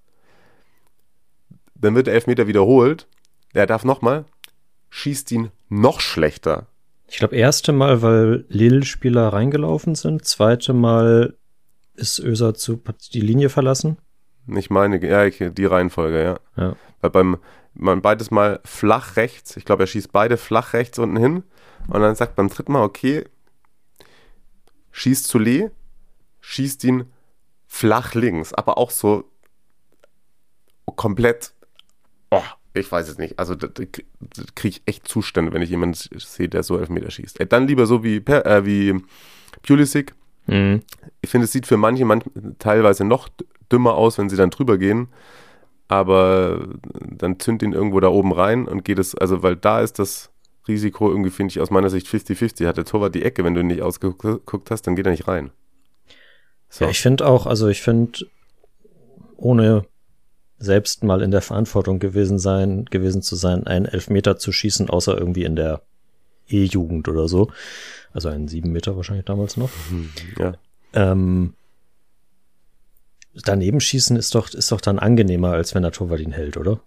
Dann wird der Elfmeter wiederholt. Er darf nochmal, schießt ihn noch schlechter. Ich glaube, erste Mal, weil Lille-Spieler reingelaufen sind. Zweite Mal ist Özil zu die Linie verlassen. Ich meine, ja, ich, die Reihenfolge, ja. ja. Weil beim man beides Mal flach rechts, ich glaube, er schießt beide flach rechts unten hin. Und dann sagt beim dritten Mal, okay, schießt zu Lee, schießt ihn flach links. Aber auch so komplett. Oh, ich weiß es nicht. Also da, da kriege ich echt Zustände, wenn ich jemanden sehe, der so Elfmeter schießt. Dann lieber so wie, äh, wie Pulisic. Mhm. Ich finde, es sieht für manche, manche teilweise noch dümmer aus, wenn sie dann drüber gehen. Aber dann zündet ihn irgendwo da oben rein und geht es, also weil da ist das Risiko irgendwie, finde ich, aus meiner Sicht fünfzig fünfzig. Hat der Torwart die Ecke, wenn du ihn nicht ausgeguckt hast, dann geht er nicht rein. So. Ja, ich finde auch, also ich finde, ohne selbst mal in der Verantwortung gewesen sein, gewesen zu sein, einen Elfmeter zu schießen, außer irgendwie in der E-Jugend oder so. Also einen sieben Meter wahrscheinlich damals noch. Ja. Ähm, daneben schießen ist doch, ist doch dann angenehmer, als wenn der Torwart ihn hält, oder?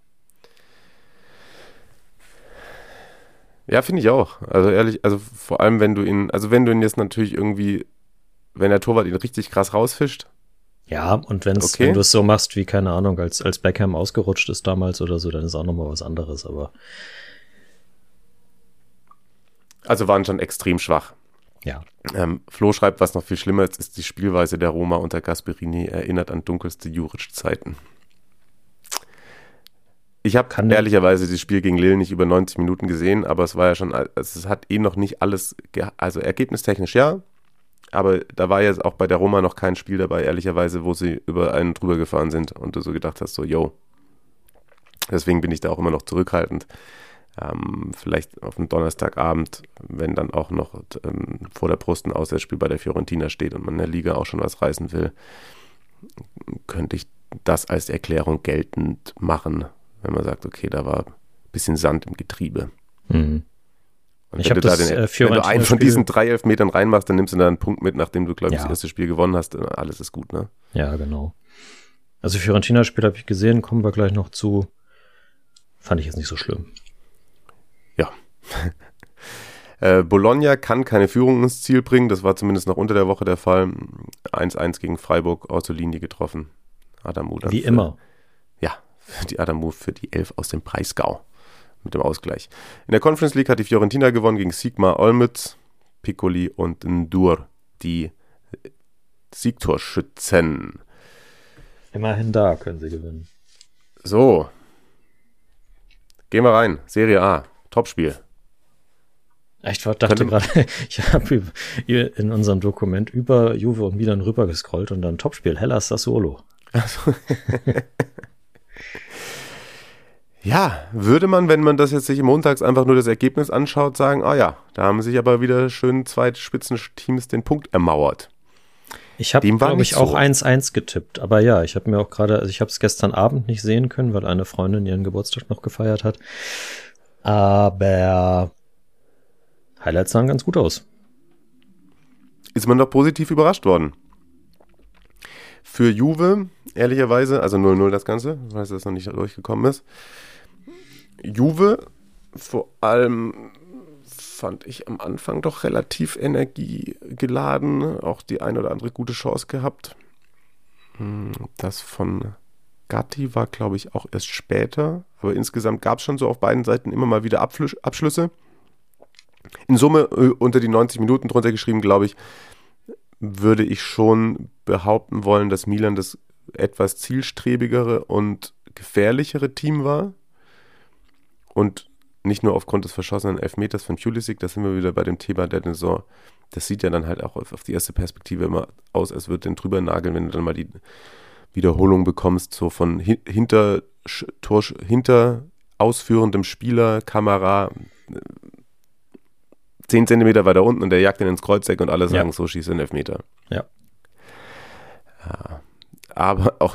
Ja, finde ich auch. Also ehrlich, also vor allem, wenn du ihn, also wenn du ihn jetzt natürlich irgendwie, wenn der Torwart ihn richtig krass rausfischt. Ja, und wenn's, okay. wenn du es so machst, wie, keine Ahnung, als, als Beckham ausgerutscht ist damals oder so, dann ist auch nochmal was anderes, aber. Also waren schon extrem schwach. Ja. Ähm, Flo schreibt, was noch viel schlimmer ist, ist die Spielweise der Roma unter Gasperini erinnert an dunkelste Juric-Zeiten. Ich habe ehrlicherweise das Spiel gegen Lille nicht über neunzig Minuten gesehen, aber es war ja schon, also es hat eh noch nicht alles, ge- also ergebnistechnisch ja, aber da war jetzt auch bei der Roma noch kein Spiel dabei, ehrlicherweise, wo sie über einen drüber gefahren sind und du so gedacht hast, so, yo. Deswegen bin ich da auch immer noch zurückhaltend. Ähm, vielleicht auf einen Donnerstagabend, wenn dann auch noch ähm, vor der Brust ein Auswärtsspiel bei der Fiorentina steht und man in der Liga auch schon was reißen will, könnte ich das als Erklärung geltend machen, wenn man sagt, okay, da war ein bisschen Sand im Getriebe. Mhm. Und wenn du, da den, äh, wenn du einen von diesen drei Elfmetern reinmachst, dann nimmst du da einen Punkt mit, nachdem du, glaube ich, ja. das erste Spiel gewonnen hast. Alles ist gut, ne? Ja, genau. Also Fiorentina-Spiel habe ich gesehen, kommen wir gleich noch zu. Fand ich jetzt nicht so schlimm. Ja. äh, Bologna kann keine Führung ins Ziel bringen. Das war zumindest noch unter der Woche der Fall. eins eins gegen Freiburg, aus der Linie getroffen. Adamu dann Wie für, immer. Ja, die Adamu für die Elf aus dem Breisgau. Mit dem Ausgleich. In der Conference League hat die Fiorentina gewonnen gegen Sigma Olmütz, Piccoli und Ndur, die Siegtorschützen. Immerhin da können sie gewinnen. So. Gehen wir rein. Serie A. Topspiel. Ich dachte gerade, ich habe in unserem Dokument über Juve und Milan rüber gescrollt und dann Topspiel, Hellas Sassuolo. Also ja, würde man, wenn man das jetzt sich montags einfach nur das Ergebnis anschaut, sagen, ah ja, da haben sich aber wieder schön zwei Spitzenteams den Punkt ermauert. Ich habe, glaube ich, auch eins eins getippt. Aber ja, ich habe mir auch gerade, also ich habe es gestern Abend nicht sehen können, weil eine Freundin ihren Geburtstag noch gefeiert hat. Aber Highlights sahen ganz gut aus. Ist man doch positiv überrascht worden. Für Juve, ehrlicherweise, also null null das Ganze, weil das noch nicht durchgekommen ist. Juve vor allem fand ich am Anfang doch relativ energiegeladen, auch die ein oder andere gute Chance gehabt. Das von Gatti war, glaube ich, auch erst später, aber insgesamt gab es schon so auf beiden Seiten immer mal wieder Abflü- Abschlüsse. In Summe äh, unter die neunzig Minuten drunter geschrieben, glaube ich, würde ich schon behaupten wollen, dass Milan das etwas zielstrebigere und gefährlichere Team war. Und nicht nur aufgrund des verschossenen Elfmeters von Pulisic, da sind wir wieder bei dem Thema der Saison. Das sieht ja dann halt auch auf, auf die erste Perspektive immer aus, als würde den drüber nageln, wenn du dann mal die Wiederholung bekommst, so von hin, hinter, Tor, hinter ausführendem Spieler, Kamera, zehn Zentimeter weiter unten und der jagt ihn ins Kreuzeck und alle sagen, ja. So schießt er einen Elfmeter. Ja. ja. Aber auch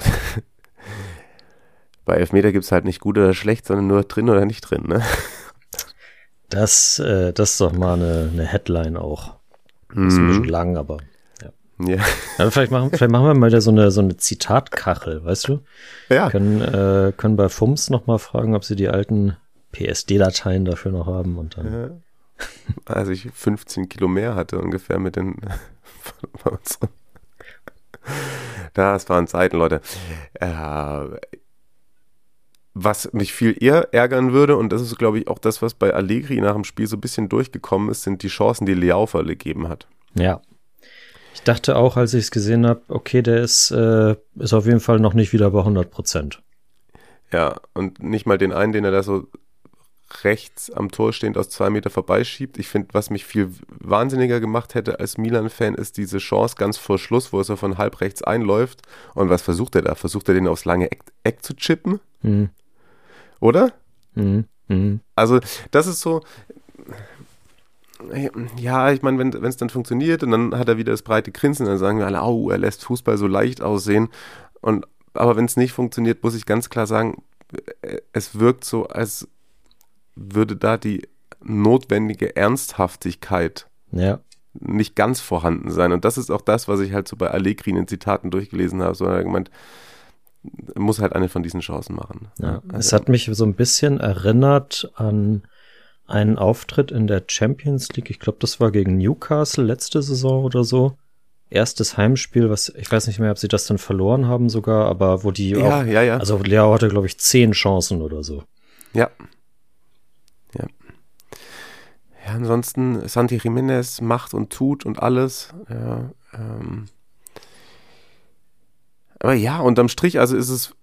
bei Elfmeter gibt es halt nicht gut oder schlecht, sondern nur drin oder nicht drin, ne? Das, äh, das ist doch mal eine, eine Headline auch. Das ist ein bisschen lang, aber ja. Ja. Aber vielleicht machen, vielleicht machen wir mal wieder so eine, so eine Zitatkachel, weißt du? Ja. Können, äh, können bei F U M S nochmal fragen, ob sie die alten P S D-Dateien dafür noch haben und dann. Ja. Als ich fünfzehn Kilo mehr hatte ungefähr mit den das waren Zeiten, Leute. Äh, was mich viel eher ärgern würde, und das ist, glaube ich, auch das, was bei Allegri nach dem Spiel so ein bisschen durchgekommen ist, sind die Chancen, die Leao vergeben hat. Ja. Ich dachte auch, als ich es gesehen habe, okay, der ist, äh, ist auf jeden Fall noch nicht wieder bei hundert Prozent. Ja, und nicht mal den einen, den er da so rechts am Tor stehend aus zwei Meter vorbeischiebt. Ich finde, was mich viel wahnsinniger gemacht hätte als Milan-Fan, ist diese Chance ganz vor Schluss, wo er so von halb rechts einläuft. Und was versucht er da? Versucht er den aufs lange Eck, Eck zu chippen? Mhm. Oder? Mhm. Mhm. Also, das ist so, ja, ich meine, wenn es dann funktioniert und dann hat er wieder das breite Grinsen, dann sagen wir alle, au, er lässt Fußball so leicht aussehen. Und, aber wenn es nicht funktioniert, muss ich ganz klar sagen, es wirkt so, als würde da die notwendige Ernsthaftigkeit ja. nicht ganz vorhanden sein. Und das ist auch das, was ich halt so bei Allegri in den Zitaten durchgelesen habe. So, er hat gemeint, er muss halt eine von diesen Chancen machen. Ja, also, es hat mich so ein bisschen erinnert an einen Auftritt in der Champions League. Ich glaube, das war gegen Newcastle letzte Saison oder so. Erstes Heimspiel, was ich weiß nicht mehr, ob sie das dann verloren haben sogar, aber wo die ja, auch, ja, ja. also Leao hatte, glaube ich, zehn Chancen oder so. Ja. Ja. Ja, ansonsten Santi Jiménez macht und tut und alles. Ja, ähm. Aber ja, unterm Strich, also ist es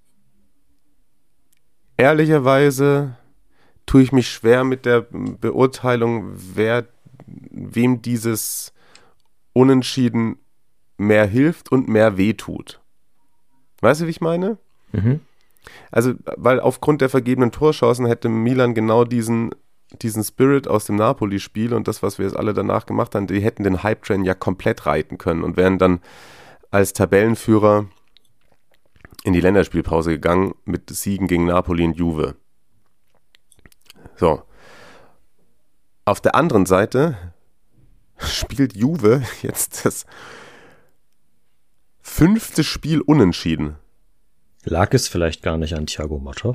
ehrlicherweise tue ich mich schwer mit der Beurteilung, wer wem dieses Unentschieden mehr hilft und mehr wehtut. Weißt du, wie ich meine? Mhm. Also, weil aufgrund der vergebenen Torchancen hätte Milan genau diesen, diesen Spirit aus dem Napoli-Spiel und das, was wir jetzt alle danach gemacht haben, die hätten den Hype-Train ja komplett reiten können und wären dann als Tabellenführer in die Länderspielpause gegangen mit Siegen gegen Napoli und Juve. So. Auf der anderen Seite spielt Juve jetzt das fünfte Spiel unentschieden. Lag es vielleicht gar nicht an Thiago Motta?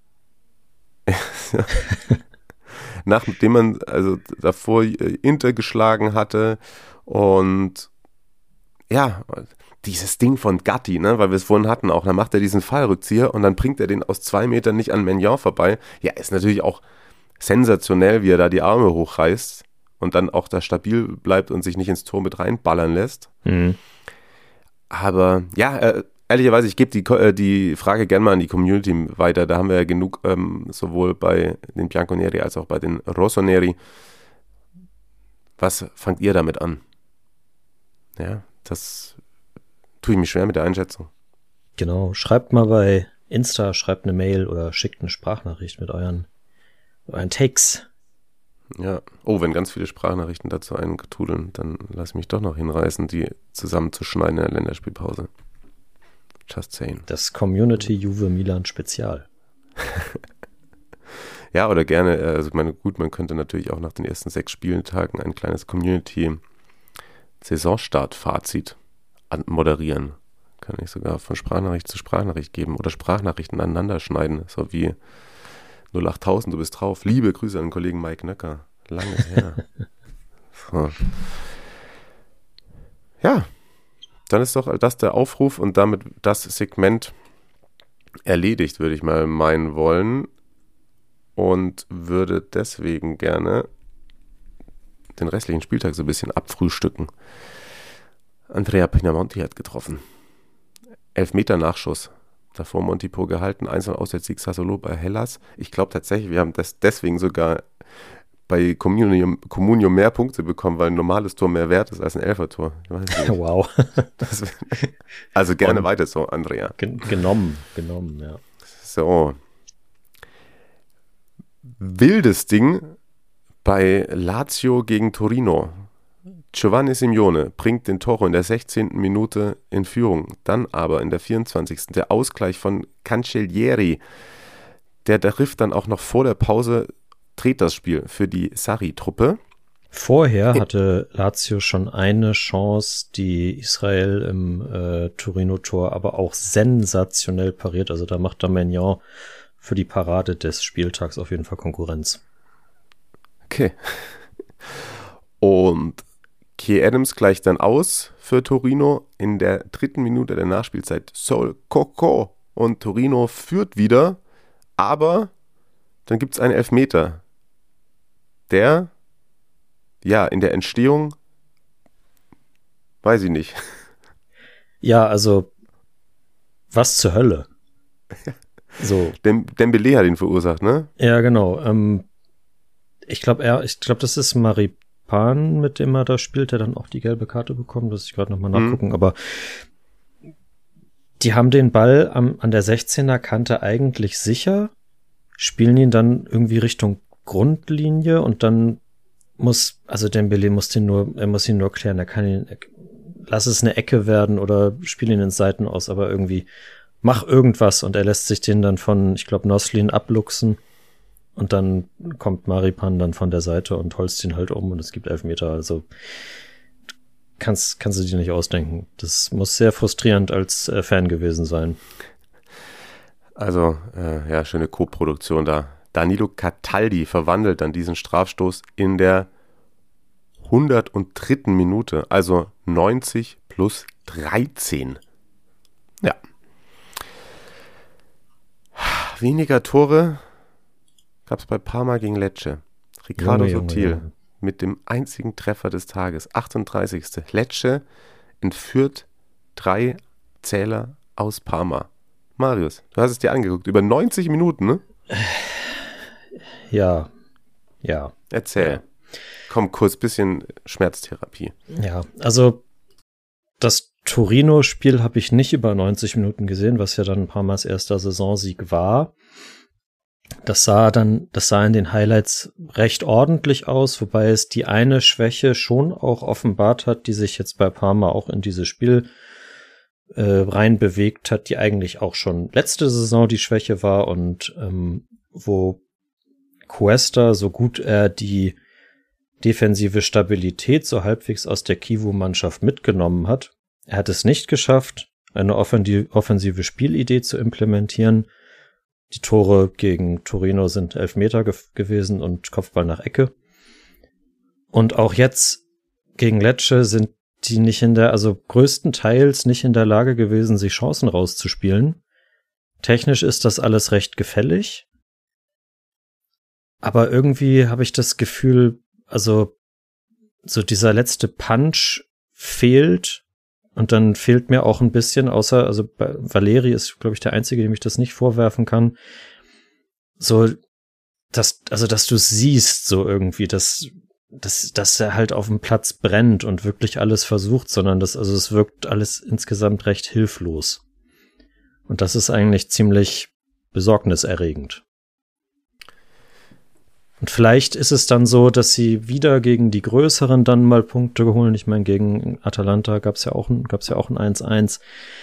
Nachdem man also davor Inter geschlagen hatte und ja, dieses Ding von Gatti, ne, weil wir es vorhin hatten auch, dann macht er diesen Fallrückzieher und dann bringt er den aus zwei Metern nicht an Maignan vorbei. Ja, ist natürlich auch sensationell, wie er da die Arme hochreißt und dann auch da stabil bleibt und sich nicht ins Tor mit reinballern lässt. Mhm. Aber ja, äh, ehrlicherweise, ich gebe die, äh, die Frage gerne mal an die Community weiter. Da haben wir ja genug, ähm, sowohl bei den Bianconeri als auch bei den Rossoneri. Was fangt ihr damit an? Ja, das tue ich mich schwer mit der Einschätzung. Genau, schreibt mal bei Insta, schreibt eine Mail oder schickt eine Sprachnachricht mit euren, euren Takes. Ja, oh, wenn ganz viele Sprachnachrichten dazu eintrudeln, dann lass ich mich doch noch hinreißen, die zusammenzuschneiden in der Länderspielpause. Just saying. Das Community Juve Milan Spezial. Ja, oder gerne, also ich meine, gut, man könnte natürlich auch nach den ersten sechs Spieltagen ein kleines Community-Saisonstart-Fazit moderieren. Kann ich sogar von Sprachnachricht zu Sprachnachricht geben oder Sprachnachrichten aneinander schneiden, so wie null achttausend, du bist drauf. Liebe Grüße an den Kollegen Mike Nöcker. Lange her. So. Ja, dann ist doch das der Aufruf und damit das Segment erledigt, würde ich mal meinen wollen. Und würde deswegen gerne den restlichen Spieltag so ein bisschen abfrühstücken. Andrea Pinamonti hat getroffen. Elfmeter-Nachschuss. Davor Montipo gehalten. eins null Auswärtssieg Sassuolo bei Hellas. Ich glaube tatsächlich, wir haben das deswegen sogar bei Comunio, Comunio mehr Punkte bekommen, weil ein normales Tor mehr wert ist als ein Elfertor. Ich weiß nicht. Wow. Das, also gerne Und weiter so, Andrea. Gen- genommen, genommen, ja. So. Wildes Ding bei Lazio gegen Torino. Giovanni Simeone bringt den Toro in der sechzehnten Minute in Führung. Dann aber in der vierundzwanzigsten der Ausgleich von Cancellieri. Der trifft dann auch noch vor der Pause, dreht das Spiel für die Sarri-Truppe. Vorher hatte Lazio schon eine Chance, die Israel im äh, Torino-Tor aber auch sensationell pariert. Also da macht Damignon für die Parade des Spieltags auf jeden Fall Konkurrenz. Okay. Und Key Adams gleicht dann aus für Torino in der dritten Minute der Nachspielzeit. Sol Coco und Torino führt wieder, aber dann gibt es einen Elfmeter, der, ja, in der Entstehung, weiß ich nicht. Ja, also, was zur Hölle? So. Dem, Dembélé hat ihn verursacht, ne? Ja, genau. Ähm, ich glaube, er, ich glaube, das ist Maripan, mit dem er da spielt, der dann auch die gelbe Karte bekommt. Das muss ich gerade nochmal nachgucken. Mhm. Aber die haben den Ball am, an der sechzehner Kante eigentlich sicher, spielen ihn dann irgendwie Richtung Grundlinie und dann muss, also Dembélé muss den nur, er muss ihn nur klären, er kann ihn, lass es eine Ecke werden oder spiel ihn in Seiten aus, aber irgendwie mach irgendwas und er lässt sich den dann von, ich glaube, Noslin abluchsen und dann kommt Maripan dann von der Seite und holst ihn halt um und es gibt Elfmeter, also kannst, kannst du dir nicht ausdenken. Das muss sehr frustrierend als äh, Fan gewesen sein. Also, äh, ja, schöne Co-Produktion da. Danilo Cataldi verwandelt dann diesen Strafstoß in der hundertdritten Minute, also neunzig plus dreizehn. Ja. Weniger Tore gab es bei Parma gegen Lecce. Riccardo Junge, Sotil Junge, Junge. mit dem einzigen Treffer des Tages, achtunddreißigste Lecce entführt drei Zähler aus Parma. Marius, du hast es dir angeguckt, über neunzig Minuten, ne? Ja, ja. Erzähl. Ja. Komm, kurz, bisschen Schmerztherapie. Ja, also das Torino-Spiel habe ich nicht über neunzig Minuten gesehen, was ja dann Parmas erster Saisonsieg war. Das sah dann, das sah in den Highlights recht ordentlich aus, wobei es die eine Schwäche schon auch offenbart hat, die sich jetzt bei Parma auch in dieses Spiel äh, rein bewegt hat, die eigentlich auch schon letzte Saison die Schwäche war und ähm, wo Cuesta, so gut er die defensive Stabilität so halbwegs aus der Kivu-Mannschaft mitgenommen hat, er hat es nicht geschafft, eine offensive Spielidee zu implementieren. Die Tore gegen Torino sind Elfmeter ge- gewesen und Kopfball nach Ecke. Und auch jetzt gegen Lecce sind die nicht in der, also größtenteils nicht in der Lage gewesen, sich Chancen rauszuspielen. Technisch ist das alles recht gefällig. Aber irgendwie habe ich das Gefühl, also so dieser letzte Punch fehlt. Und dann fehlt mir auch ein bisschen, außer, also bei Valeri ist, glaube ich, der Einzige, dem ich das nicht vorwerfen kann, so, dass, also, dass du siehst, so irgendwie, dass, dass, dass er halt auf dem Platz brennt und wirklich alles versucht, sondern das, also, es wirkt alles insgesamt recht hilflos. Und das ist eigentlich ziemlich besorgniserregend. Und vielleicht ist es dann so, dass sie wieder gegen die Größeren dann mal Punkte holen. Ich meine, gegen Atalanta gab es ja auch ein, gab's ja auch ein eins eins.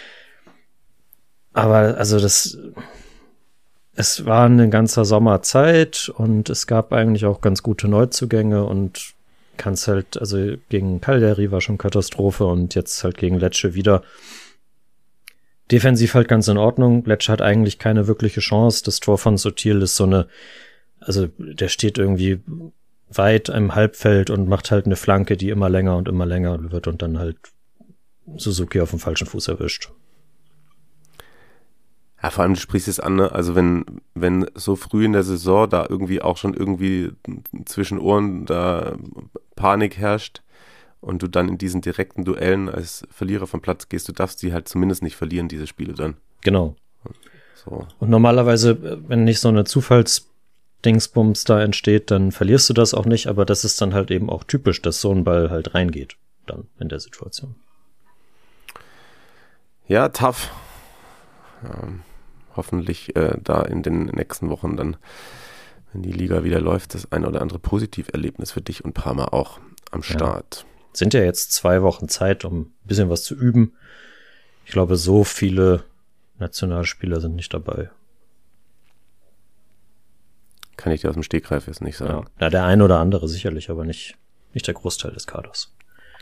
Aber also das, es war eine ganze Sommerzeit und es gab eigentlich auch ganz gute Neuzugänge und kannst halt, also gegen Cagliari war schon Katastrophe und jetzt halt gegen Lecce wieder. defensiv halt ganz in Ordnung. Lecce hat eigentlich keine wirkliche Chance. Das Tor von Sotil ist so eine, also der steht irgendwie weit im Halbfeld und macht halt eine Flanke, die immer länger und immer länger wird und dann halt Suzuki auf dem falschen Fuß erwischt. Ja, vor allem, du sprichst es an, ne? Also wenn, wenn so früh in der Saison da irgendwie auch schon irgendwie zwischen Ohren da Panik herrscht und du dann in diesen direkten Duellen als Verlierer vom Platz gehst, du darfst die halt zumindest nicht verlieren, diese Spiele dann. Genau. So. Und normalerweise, wenn nicht so eine Zufallsdingsbums da entsteht, dann verlierst du das auch nicht, aber das ist dann halt eben auch typisch, dass so ein Ball halt reingeht dann in der Situation. Ja, tough. Ähm, hoffentlich äh, da in den nächsten Wochen dann, wenn die Liga wieder läuft, das ein oder andere Positiverlebnis für dich und Parma auch am Start. Ja. Sind ja jetzt zwei Wochen Zeit, um ein bisschen was zu üben. Ich glaube, so viele Nationalspieler sind nicht dabei. Kann ich dir aus dem Stegreif jetzt nicht sagen. Ja, ja, der ein oder andere sicherlich, aber nicht, nicht der Großteil des Kaders.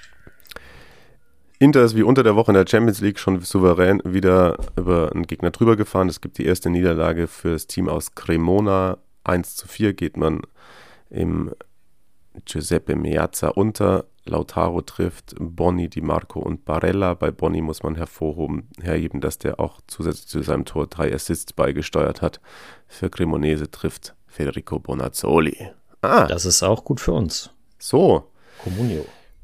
Inter ist wie unter der Woche in der Champions League schon souverän wieder über einen Gegner drüber gefahren. Es gibt die erste Niederlage für das Team aus Cremona. eins zu vier geht man im Giuseppe Meazza unter. Lautaro trifft Bonni, Di Marco und Barella. Bei Bonni muss man hervorheben, herheben, dass der auch zusätzlich zu seinem Tor drei Assists beigesteuert hat. Für Cremonese trifft Federico Bonazzoli. Ah, das ist auch gut für uns. So. Comunio.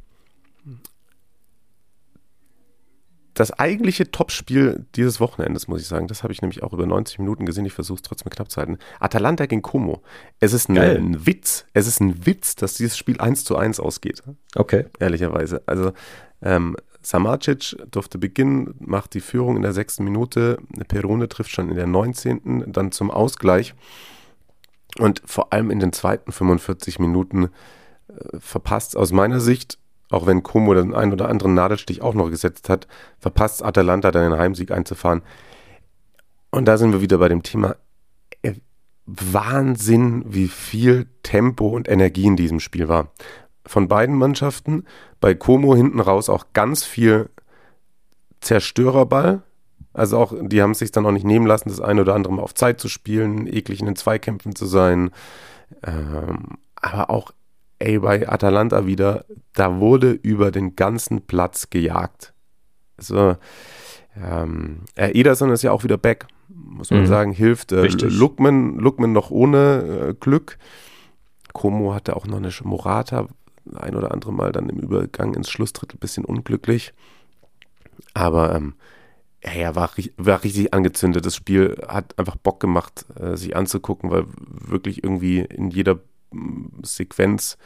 Das eigentliche Topspiel dieses Wochenendes, muss ich sagen, das habe ich nämlich auch über neunzig Minuten gesehen. Ich versuche es trotzdem knapp zu halten. Atalanta gegen Como. Es ist ein, ein Witz. Es ist ein Witz, dass dieses Spiel eins zu eins ausgeht. Okay. Ehrlicherweise. Also ähm, Samacic durfte beginnen, macht die Führung in der sechsten Minute. Perone trifft schon in der neunzehnten dann zum Ausgleich. Und vor allem in den zweiten fünfundvierzig Minuten äh, verpasst aus meiner Sicht, auch wenn Como den einen oder anderen Nadelstich auch noch gesetzt hat, verpasst Atalanta dann den Heimsieg einzufahren. Und da sind wir wieder bei dem Thema äh, Wahnsinn, wie viel Tempo und Energie in diesem Spiel war. Von beiden Mannschaften, bei Como hinten raus auch ganz viel Zerstörerball. Also auch, die haben es sich dann auch nicht nehmen lassen, das ein oder andere mal auf Zeit zu spielen, eklig in den Zweikämpfen zu sein. Ähm, aber auch Ey, bei Atalanta wieder, da wurde über den ganzen Platz gejagt. Also, ähm, Ederson ist ja auch wieder back, muss man mhm. sagen, hilft. Äh, Lookman, Lookman noch ohne äh, Glück. Como hatte auch noch eine Morata, ein oder andere Mal dann im Übergang ins Schlussdrittel ein bisschen unglücklich. Aber ähm, er war, war richtig angezündet. Das Spiel hat einfach Bock gemacht, äh, sich anzugucken, weil wirklich irgendwie in jeder Sequenz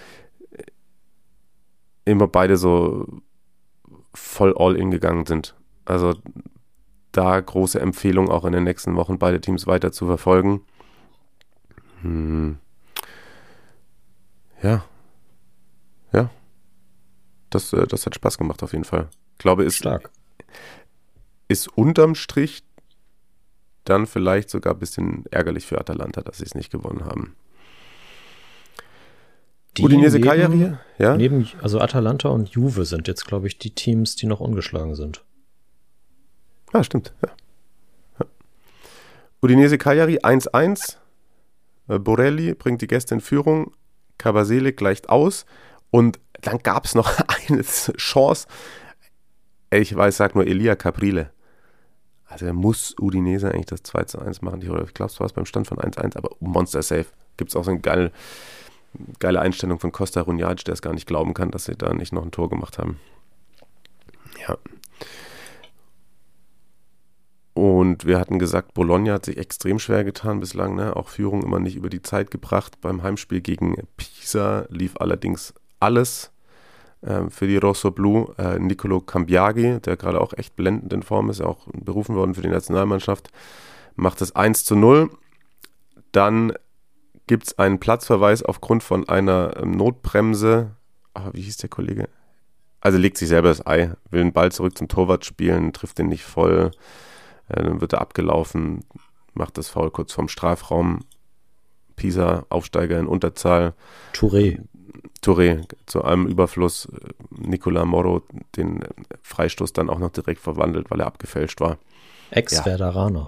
immer beide so voll all-in gegangen sind. Also da große Empfehlung auch in den nächsten Wochen beide Teams weiter zu verfolgen. Hm. Ja. Ja. Das, das hat Spaß gemacht auf jeden Fall. Ich glaube, ist stark. Ist unterm Strich dann vielleicht sogar ein bisschen ärgerlich für Atalanta, dass sie es nicht gewonnen haben. Die Udinese neben, Cagliari, ja? Neben, also Atalanta und Juve sind jetzt, glaube ich, die Teams, die noch ungeschlagen sind. Ja, stimmt. Ja. Ja. Udinese Cagliari eins eins. Borelli bringt die Gäste in Führung. Cavasele gleicht aus. Und dann gab es noch eine Chance. Ich weiß, sag nur Elia Caprile. Also er muss Udinese eigentlich das zwei zu eins machen. Ich glaube, es war es beim Stand von eins eins, aber Monster Safe. Gibt es auch so eine geile, geile Einstellung von Costa Runjac, der es gar nicht glauben kann, dass sie da nicht noch ein Tor gemacht haben. Ja. Und wir hatten gesagt, Bologna hat sich extrem schwer getan bislang, ne? Auch Führung immer nicht über die Zeit gebracht. Beim Heimspiel gegen Pisa lief allerdings alles äh, für die Rossoblu. Äh, Nicolo Cambiaghi, der gerade auch echt blendend in Form ist, auch berufen worden für die Nationalmannschaft, macht es eins zu null. Dann gibt es einen Platzverweis aufgrund von einer ähm, Notbremse. Ah, wie hieß der Kollege? Also legt sich selber das Ei, will den Ball zurück zum Torwart spielen, trifft den nicht voll. Dann wird er abgelaufen, macht das Foul kurz vorm Strafraum. Pisa, Aufsteiger in Unterzahl. Touré. Touré zu einem Überfluss, Nicolas Moro den Freistoß dann auch noch direkt verwandelt, weil er abgefälscht war. Ex-Werderaner.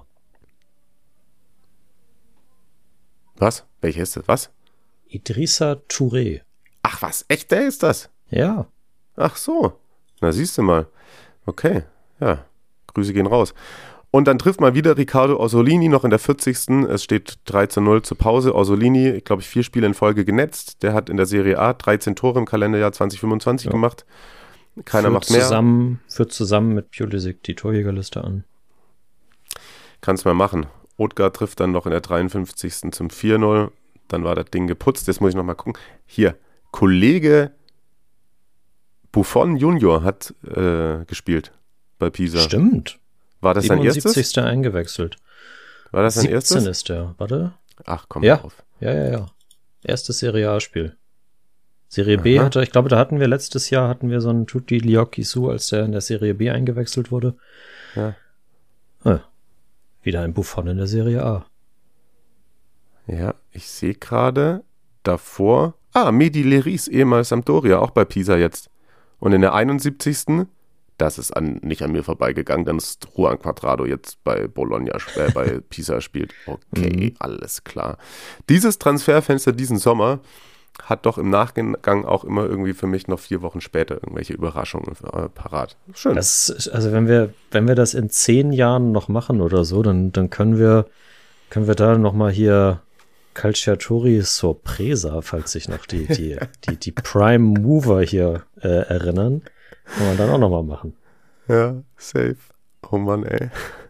Was? Welcher ist das? Was? Idrissa Touré. Ach was, echt, der ist das? Ja. Ach so, na siehst du mal. Okay, ja, Grüße gehen raus. Und dann trifft mal wieder Riccardo Orsolini noch in der vierzigsten Es steht drei zu null zur Pause. Orsolini, ich glaube, vier Spiele in Folge genetzt. Der hat in der Serie A dreizehn Tore im Kalenderjahr zwanzig fünfundzwanzig ja. gemacht. Keiner führt macht mehr. Zusammen, führt zusammen mit Pulisic die Torjägerliste an. Kannst mal machen. Odegaard trifft dann noch in der dreiundfünfzigsten zum vier null. Dann war das Ding geputzt. Jetzt muss ich noch mal gucken. Hier, Kollege Buffon Junior hat äh, gespielt bei Pisa. Stimmt. War das sein erstes? siebenundsiebzigsten eingewechselt. War das sein erstes? siebzehn ist der, warte. Ach, komm ja. auf. Ja, ja, ja. Erstes Serie A-Spiel. Serie B Aha. hatte, ich glaube, da hatten wir letztes Jahr, hatten wir so einen Tuti Lyokisu, als der in der Serie B eingewechselt wurde. Ja. Ah, wieder ein Buffon in der Serie A. Ja, ich sehe gerade davor, ah, Mehdi Leris, ehemals Sampdoria, auch bei Pisa jetzt. Und in der einundsiebzigsten Das ist an, nicht an mir vorbeigegangen, dann ist Juan Cuadrado jetzt bei Bologna, äh, bei Pisa spielt. Okay, mhm. alles klar. Dieses Transferfenster diesen Sommer hat doch im Nachgang auch immer irgendwie für mich noch vier Wochen später irgendwelche Überraschungen äh, parat. Schön. Das, also wenn wir, wenn wir das in zehn Jahren noch machen oder so, dann, dann können wir, können wir da nochmal hier Calciatori Sorpresa, falls sich noch die, die, die, die Prime Mover hier äh, erinnern. Kann man dann auch nochmal machen. Ja, safe. Oh Mann, ey.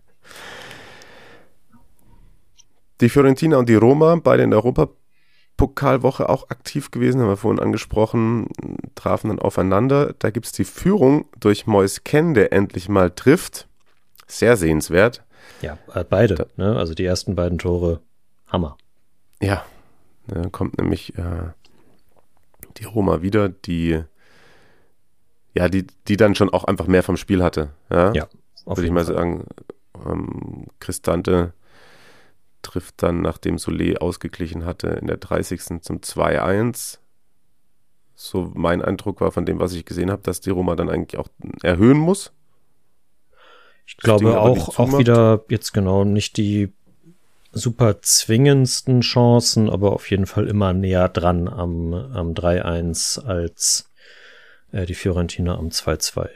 Die Fiorentina und die Roma, beide in der Europapokalwoche auch aktiv gewesen, haben wir vorhin angesprochen, trafen dann aufeinander. Da gibt es die Führung durch Moise Kean, der endlich mal trifft. Sehr sehenswert. Ja, beide. Da, ne? Also die ersten beiden Tore, Hammer. Ja, dann kommt nämlich äh, die Roma wieder, die Ja, die, die dann schon auch einfach mehr vom Spiel hatte. Ja, ja auf würde ich jeden mal Fall. sagen. Ähm, Cristante trifft dann, nachdem Solé ausgeglichen hatte, in der dreißigsten zum zwei eins. So mein Eindruck war von dem, was ich gesehen habe, dass die Roma dann eigentlich auch erhöhen muss. Ich glaube auch, auch wieder jetzt genau nicht die super zwingendsten Chancen, aber auf jeden Fall immer näher dran am, am drei eins als die Fiorentina am zwei zwei.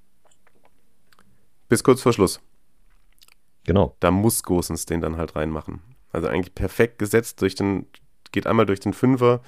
Bis kurz vor Schluss. Genau. Da muss Gosens den dann halt reinmachen. Also eigentlich perfekt gesetzt, durch den, geht einmal durch den Fünfer.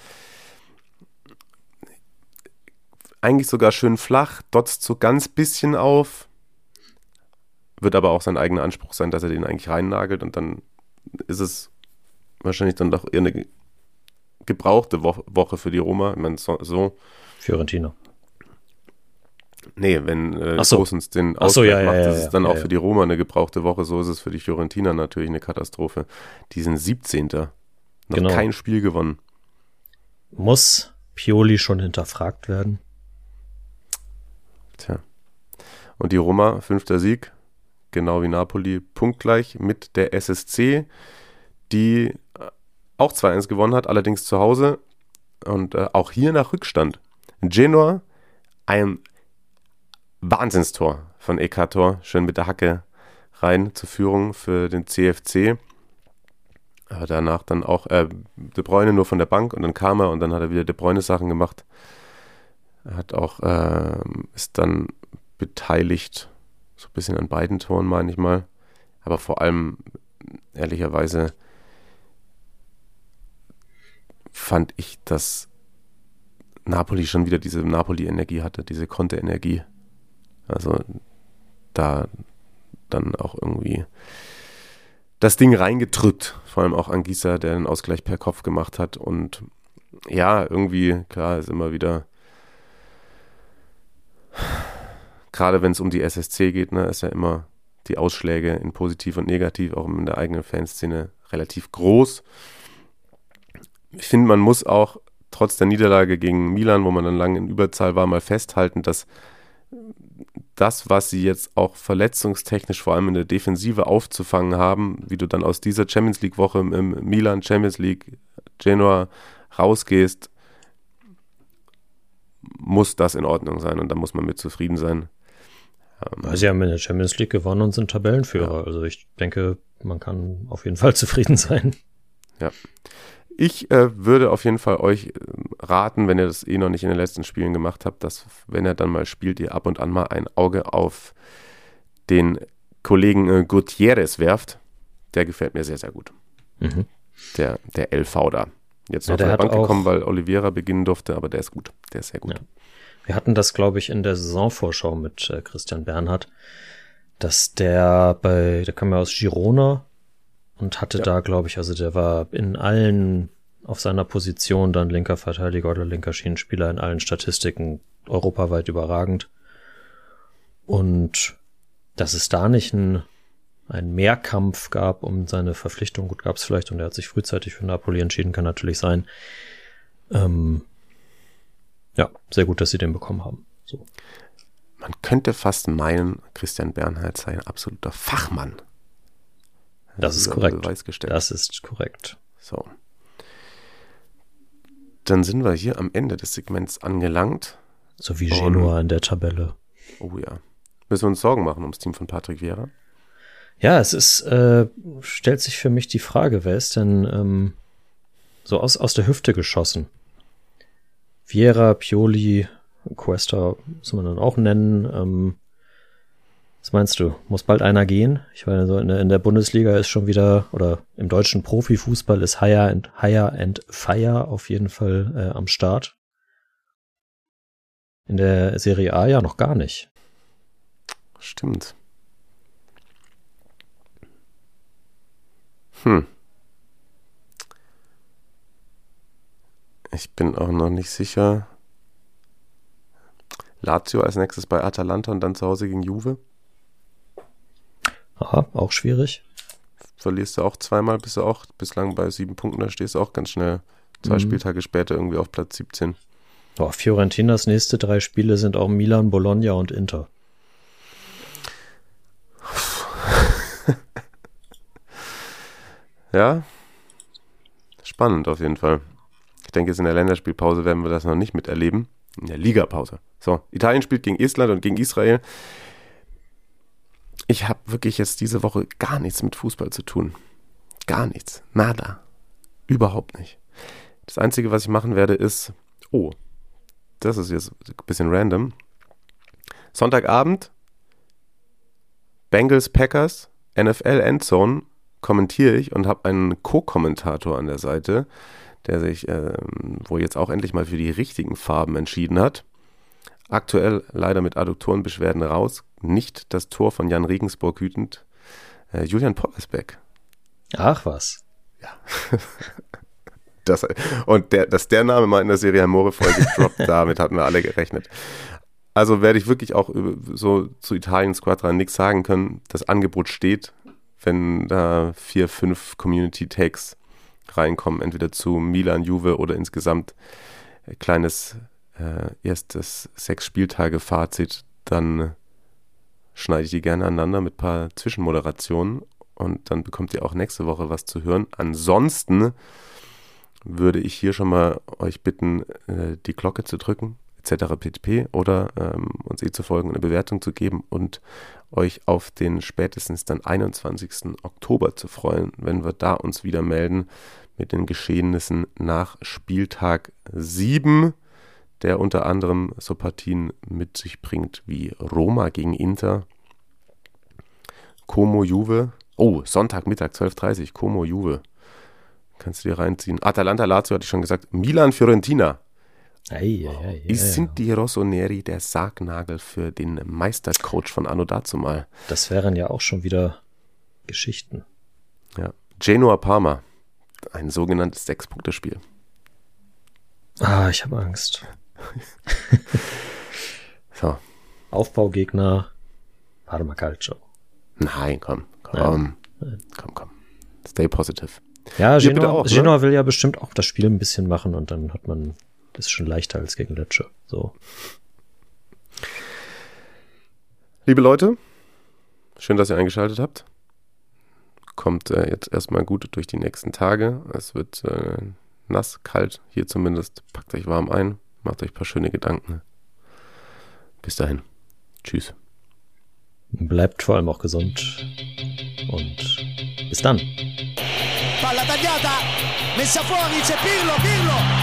Eigentlich sogar schön flach, dotzt so ganz bisschen auf. Wird aber auch sein eigener Anspruch sein, dass er den eigentlich reinnagelt und dann ist es wahrscheinlich dann doch eher eine gebrauchte Wo- Woche für die Roma. Ich meine, so, so. Fiorentina. Nee, wenn äh, Ach so. Gosens den Ach so, Ausgleich ja, ja, macht, ja, ist es ja, dann ja, auch ja. für die Roma eine gebrauchte Woche. So ist es für die Fiorentina natürlich eine Katastrophe. Die sind siebzehnten Noch Genau. kein Spiel gewonnen. Muss Pioli schon hinterfragt werden? Tja. Und die Roma, fünfter Sieg, genau wie Napoli, punktgleich mit der S S C, die auch zwei eins gewonnen hat, allerdings zu Hause. Und äh, auch hier nach Rückstand. Genoa, ein Wahnsinnstor von Ekator, schön mit der Hacke rein zur Führung für den C F C. Aber danach dann auch äh, De Bruyne nur von der Bank und dann kam er und dann hat er wieder De Bruyne Sachen gemacht. Er hat auch, äh, ist dann beteiligt, so ein bisschen an beiden Toren, meine ich mal. Aber vor allem, ehrlicherweise, fand ich, dass Napoli schon wieder diese Napoli-Energie hatte, diese Conte-Energie. Also da dann auch irgendwie das Ding reingetrückt, vor allem auch Anguissa, der den Ausgleich per Kopf gemacht hat. Und ja, irgendwie, klar, ist immer wieder, gerade wenn es um die S S C geht, ne, ist ja immer die Ausschläge in positiv und negativ, auch in der eigenen Fanszene, relativ groß. Ich finde, man muss auch trotz der Niederlage gegen Milan, wo man dann lange in Überzahl war, mal festhalten, dass das, was sie jetzt auch verletzungstechnisch vor allem in der Defensive aufzufangen haben, wie du dann aus dieser Champions League Woche im Milan Champions League Genoa rausgehst, muss das in Ordnung sein und da muss man mit zufrieden sein. Ähm, Sie haben in der Champions League gewonnen und sind Tabellenführer. Ja. Also ich denke, man kann auf jeden Fall zufrieden sein. Ja. Ich äh, würde auf jeden Fall euch raten, wenn ihr das eh noch nicht in den letzten Spielen gemacht habt, dass, wenn ihr dann mal spielt, ihr ab und an mal ein Auge auf den Kollegen äh, Gutierrez werft. Der gefällt mir sehr, sehr gut. Mhm. Der, der L V da. Jetzt noch ja, von der Bank gekommen, weil Oliveira beginnen durfte, aber der ist gut. Der ist sehr gut. Ja. Wir hatten das, glaube ich, in der Saisonvorschau mit äh, Christian Bernhard, dass der bei, der kam ja aus Girona und hatte ja. da, glaube ich, also der war in allen, auf seiner Position dann linker Verteidiger oder linker Schienenspieler in allen Statistiken europaweit überragend. Und dass es da nicht ein, ein Mehrkampf gab um seine Verpflichtung, gut, gab es vielleicht, und er hat sich frühzeitig für Napoli entschieden, kann natürlich sein. Ähm, ja, sehr gut, dass sie den bekommen haben. So. Man könnte fast meinen, Christian Bernhard sei ein absoluter Fachmann. Das, das ist korrekt. Das ist korrekt. So. Dann sind wir hier am Ende des Segments angelangt. So wie Genua in der Tabelle. Oh ja. Müssen wir uns Sorgen machen ums Team von Patrick Vieira? Ja, es ist, äh, stellt sich für mich die Frage, wer ist denn ähm, so aus, aus der Hüfte geschossen? Vieira, Pioli, Cuesta muss man dann auch nennen. Ähm, was meinst du? Muss bald einer gehen? Ich meine, so in der, in der Bundesliga ist schon wieder, oder im deutschen Profifußball ist Hire and, Hire and Fire auf jeden Fall äh, am Start. In der Serie A ja noch gar nicht. Stimmt. Hm. Ich bin auch noch nicht sicher. Lazio als nächstes bei Atalanta und dann zu Hause gegen Juve. Aha, auch schwierig. Verlierst du auch zweimal, bist du auch bislang bei sieben Punkten, da stehst du auch ganz schnell zwei mhm. Spieltage später irgendwie auf Platz siebzehn. Boah, Fiorentinas nächste drei Spiele sind auch Milan, Bologna und Inter. Ja, spannend auf jeden Fall. Ich denke, jetzt in der Länderspielpause werden wir das noch nicht miterleben. In der Ligapause. So, Italien spielt gegen Estland und gegen Israel. Ich habe wirklich jetzt diese Woche gar nichts mit Fußball zu tun. Gar nichts. Nada. Überhaupt nicht. Das Einzige, was ich machen werde, ist, oh, das ist jetzt ein bisschen random. Sonntagabend, Bengals Packers, N F L Endzone, kommentiere ich und habe einen Co-Kommentator an der Seite, der sich äh, wohl jetzt auch endlich mal für die richtigen Farben entschieden hat. Aktuell leider mit Adduktorenbeschwerden raus. Nicht das Tor von Jan Regensburg hütend. Äh, Julian Pollersbeck. Ach was. Ja. das, und der, dass der Name mal in der Serie Amore-Folge droppt, damit hatten wir alle gerechnet. Also werde ich wirklich auch so zu Italien Squadra nichts sagen können. Das Angebot steht, wenn da vier, fünf Community-Takes reinkommen, entweder zu Milan, Juve oder insgesamt äh, kleines äh, erstes sechs Spieltage Fazit, dann schneide ich die gerne aneinander mit ein paar Zwischenmoderationen und dann bekommt ihr auch nächste Woche was zu hören. Ansonsten würde ich hier schon mal euch bitten, äh, die Glocke zu drücken, et cetera pp. Oder ähm, uns eh zu folgen, eine Bewertung zu geben und euch auf den spätestens dann einundzwanzigsten Oktober zu freuen, wenn wir da uns wieder melden mit den Geschehnissen nach Spieltag sieben, der unter anderem so Partien mit sich bringt wie Roma gegen Inter, Como Juve, oh, Sonntagmittag zwölf Uhr dreißig, Como Juve, kannst du dir reinziehen. Atalanta Lazio hatte ich schon gesagt, Milan Fiorentina. Ei, ei, ei, ei, sind die Rossoneri der Sargnagel für den Meistercoach von Anno dazumal? Das wären ja auch schon wieder Geschichten. Ja, Genoa Parma, ein sogenanntes Sechs-Punkte-Spiel. Ah, ich habe Angst. So. Aufbaugegner Parma Calcio. Nein, komm, komm, ja. komm, komm. Stay positive. Ja, Genoa, auch, Genoa will ja bestimmt auch das Spiel ein bisschen machen und dann hat man das ist schon leichter als gegen Lecce. So. Liebe Leute, schön, dass ihr eingeschaltet habt. Kommt äh, jetzt erstmal gut durch die nächsten Tage. Es wird äh, nass, kalt, hier zumindest. Packt euch warm ein. Macht euch ein paar schöne Gedanken. Bis dahin. Tschüss. Bleibt vor allem auch gesund. Und bis dann. Palla tagliata, messa fuori, c'è Pirlo, Pirlo,